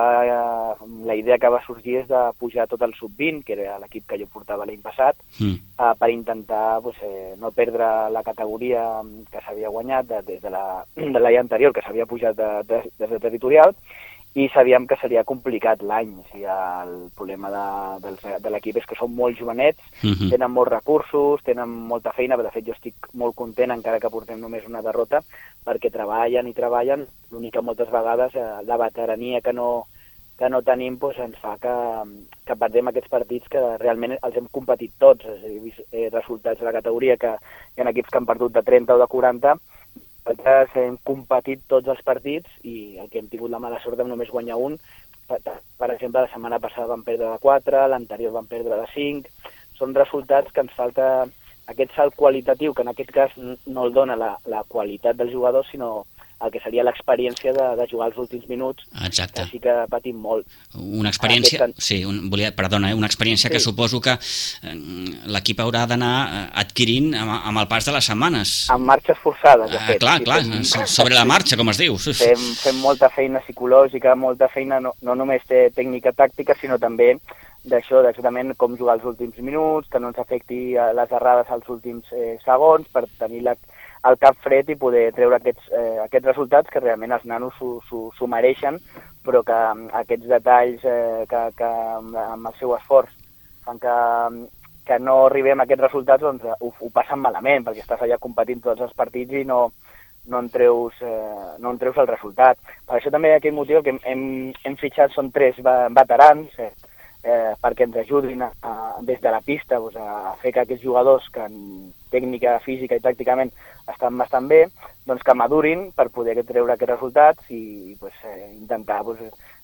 va, la idea que va sorgir és de pujar tot el sub vint, que era l'equip que jo portava l'any passat, mm. uh, per intentar pues, eh, no perdre la categoria que s'havia guanyat de, des de l'any anterior, que s'havia pujat de, de, des de territorial, i sabíem que seria complicat l'any. O sigui, el problema de, de, de l'equip és que són molt jovenets, mm-hmm. tenen molts recursos, tenen molta feina, però de fet jo estic molt content, encara que portem només una derrota, perquè treballen i treballen. L'únic que moltes vegades eh, la veterania que no, que no tenim pues, ens fa que, que perdem aquests partits que realment els hem competit tots. He vist eh, resultats de la categoria que hi ha equips que han perdut de trenta o de quaranta, nosaltres hem competit tots els partits i el que hem tingut la mala sort de només guanyar un. Per, per exemple, la setmana passada vam perdre de quatre, l'anterior vam perdre de cinc. Són resultats que ens falta aquest salt qualitatiu, que en aquest cas no el dona la, la qualitat dels jugadors, sinó el que seria l'experiència de, de jugar els últims minuts. Exacte. Així que patim molt. Una experiència, Aquest... sí, un, volia, perdona, eh, una experiència sí. que suposo que eh, l'equip haurà d'anar adquirint amb, amb el pas de les setmanes. Amb marxes forçades, de fet. Ah, clar, sí, clar, fem... sobre la marxa, com es diu. Fem, fem molta feina psicològica, molta feina, no, no només té tècnica tàctica, sinó també d'això, d'exactament com jugar els últims minuts, que no ens afecti les errades als últims eh, segons, per tenir la, el cap fred i poder treure aquests, eh, aquests resultats que realment els nanos s'ho mereixen, però que aquests detalls eh, que, que amb el seu esforç fan que, que no arribem a aquests resultats, doncs ho, ho passen malament, perquè estàs allà competint tots els partits i no, no, en treus, eh, no en treus el resultat. Per això també aquest motiu que hem, hem, hem fitxat són tres veterans, eh, eh, perquè ens ajudin a, a, des de la pista pues, a fer que aquests jugadors que en tècnica, física i tàcticament estan bastant bé, doncs que madurin per poder treure aquests resultats i pues, eh, intentar pues,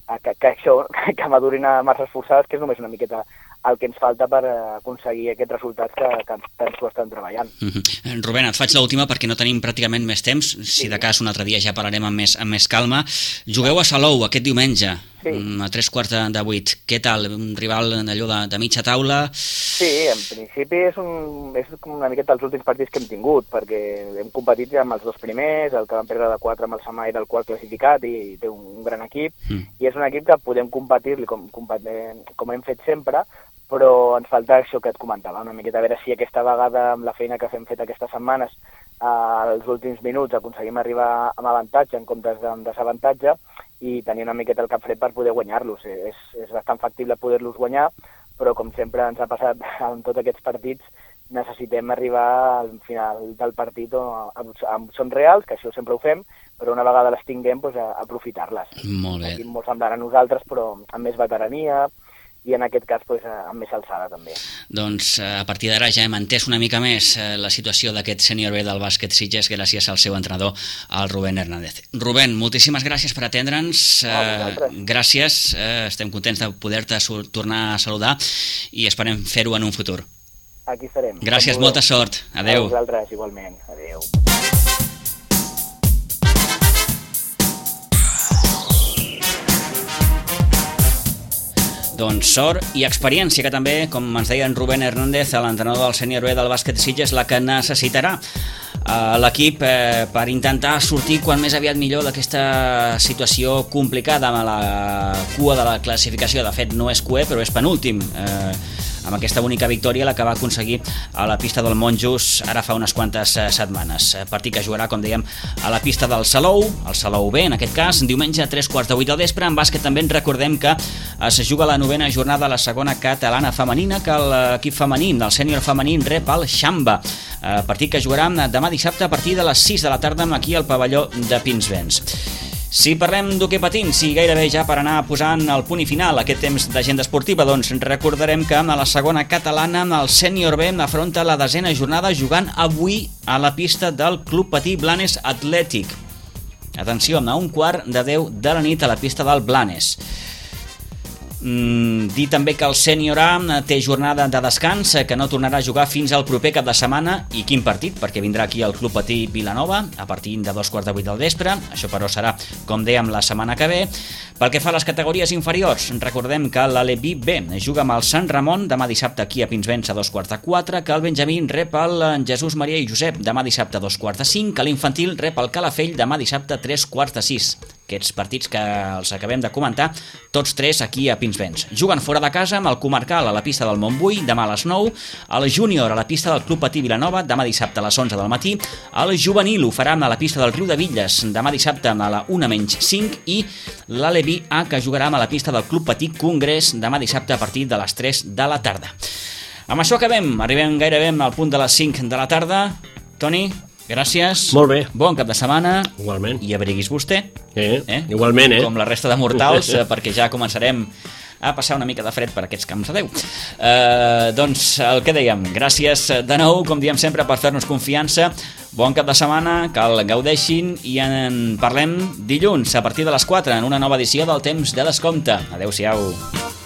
que, que això, que madurin a marxes forçades, que és només una miqueta el que ens falta per aconseguir aquests resultats que, que tant s'ho estan treballant. Mm-hmm. Rubén, et faig l'última perquè no tenim pràcticament més temps. Si de cas un altre dia ja parlarem amb més, amb més calma. Jugueu a Salou aquest diumenge, sí. a tres quarts de vuit. Què tal? Un rival allò de, de mitja taula? Sí, en principi és, un, és una miqueta els últims partits que hem tingut, perquè hem competit ja amb els dos primers, el que vam perdre de quatre amb el Samà era el quart classificat i té un, un gran equip, mm. i és un equip que podem competir-li com, com hem fet sempre, però ens falta això que et comentava, una miqueta a veure si aquesta vegada amb la feina que hem fet aquestes setmanes eh, als últims minuts aconseguim arribar amb avantatge en comptes amb desavantatge i tenir una miqueta el cap fred per poder guanyar-los. És, és bastant factible poder-los guanyar, però com sempre ens ha passat en tots aquests partits necessitem arribar al final del partit amb són reals, que això sempre ho fem, però una vegada les tinguem, doncs, a aprofitar-les. Molt bé. Aquí molt semblant a nosaltres, però amb més veterania, i en aquest cas pues, amb més alçada també. Doncs a partir d'ara ja hem entès una mica més la situació d'aquest sènior B del bàsquet Sitges gràcies al seu entrenador, el Rubén Hernández. Rubén, moltíssimes gràcies per atendre'ns, ah, gràcies, estem contents de poder-te tornar a saludar i esperem fer-ho en un futur. Aquí estarem. Gràcies, molta sort. Adéu. A vosaltres, igualment. Adéu. Doncs sort i experiència, que també, com ens deia en Rubén Hernández, l'entrenador del sènior B del bàsquet Sitges, la que necessitarà l'equip eh, per intentar sortir quan més aviat millor d'aquesta situació complicada amb la cua de la classificació. De fet, no és cué, però és penúltim. Eh, amb aquesta única victòria la que va aconseguir a la pista del Monjos ara fa unes quantes setmanes. Partit que jugarà, com dèiem, a la pista del Salou, el Salou B en aquest cas, diumenge a tres quarts de vuit del vespre. En bàsquet també ens recordem que es juga la novena jornada de la segona catalana femenina, que l'equip femení del sènior femení rep el Xamba, partit que jugarà demà dissabte a partir de les sis de la tarda aquí al pavelló de Pinsbens. Si parlem d'hoquei patins, si gairebé ja per anar posant el punt i final a aquest temps d'agenda esportiva, doncs recordarem que a la segona catalana el sènior B afronta la desena jornada jugant avui a la pista del Club Patí Blanes Atlètic. Atenció, a un quart de deu de la nit a la pista del Blanes. Mm, dir també que el sènior A té jornada de descans, que no tornarà a jugar fins al proper cap de setmana. I quin partit? Perquè vindrà aquí el Club Patí Vilanova a partir de dos quarts de vuit del vespre. Això però serà, com dèiem, la setmana que ve. Pel que fa a les categories inferiors, recordem que l'Aleví B juga amb el Sant Ramon demà dissabte aquí a Pinsbens a dos quarts de quatre, que el Benjamín rep el Jesús Maria i Josep demà dissabte a dos quarts de cinc, que l'infantil rep el Calafell demà dissabte a tres quarts de sis. Aquests partits que els acabem de comentar, tots tres aquí a Pinsbens. Juguen fora de casa amb el Comarcal a la pista del Montbui demà a les nou, el Júnior a la pista del Club Patí Vilanova demà dissabte a les onze del matí, el Juvenil ho farà a la pista del Riu de Villes demà dissabte a la una menys cinc i l'Aleví A, que jugarà a la pista del Club Patí Congrés demà dissabte a partir de les tres de la tarda. Amb això acabem, arribem gairebé al punt de les cinc de la tarda. Toni, gràcies. Molt bé. Bon cap de setmana. Igualment. I abriguis vostè. Eh, eh? Igualment, eh? Com la resta de mortals, perquè ja començarem a passar una mica de fred per aquests camps de Déu. Eh, doncs el que dèiem, gràcies de nou, com diem sempre, per fer-nos confiança. Bon cap de setmana, que el gaudeixin i en parlem dilluns a partir de les quatre en una nova edició del Temps de Descompte. Adéu-siau.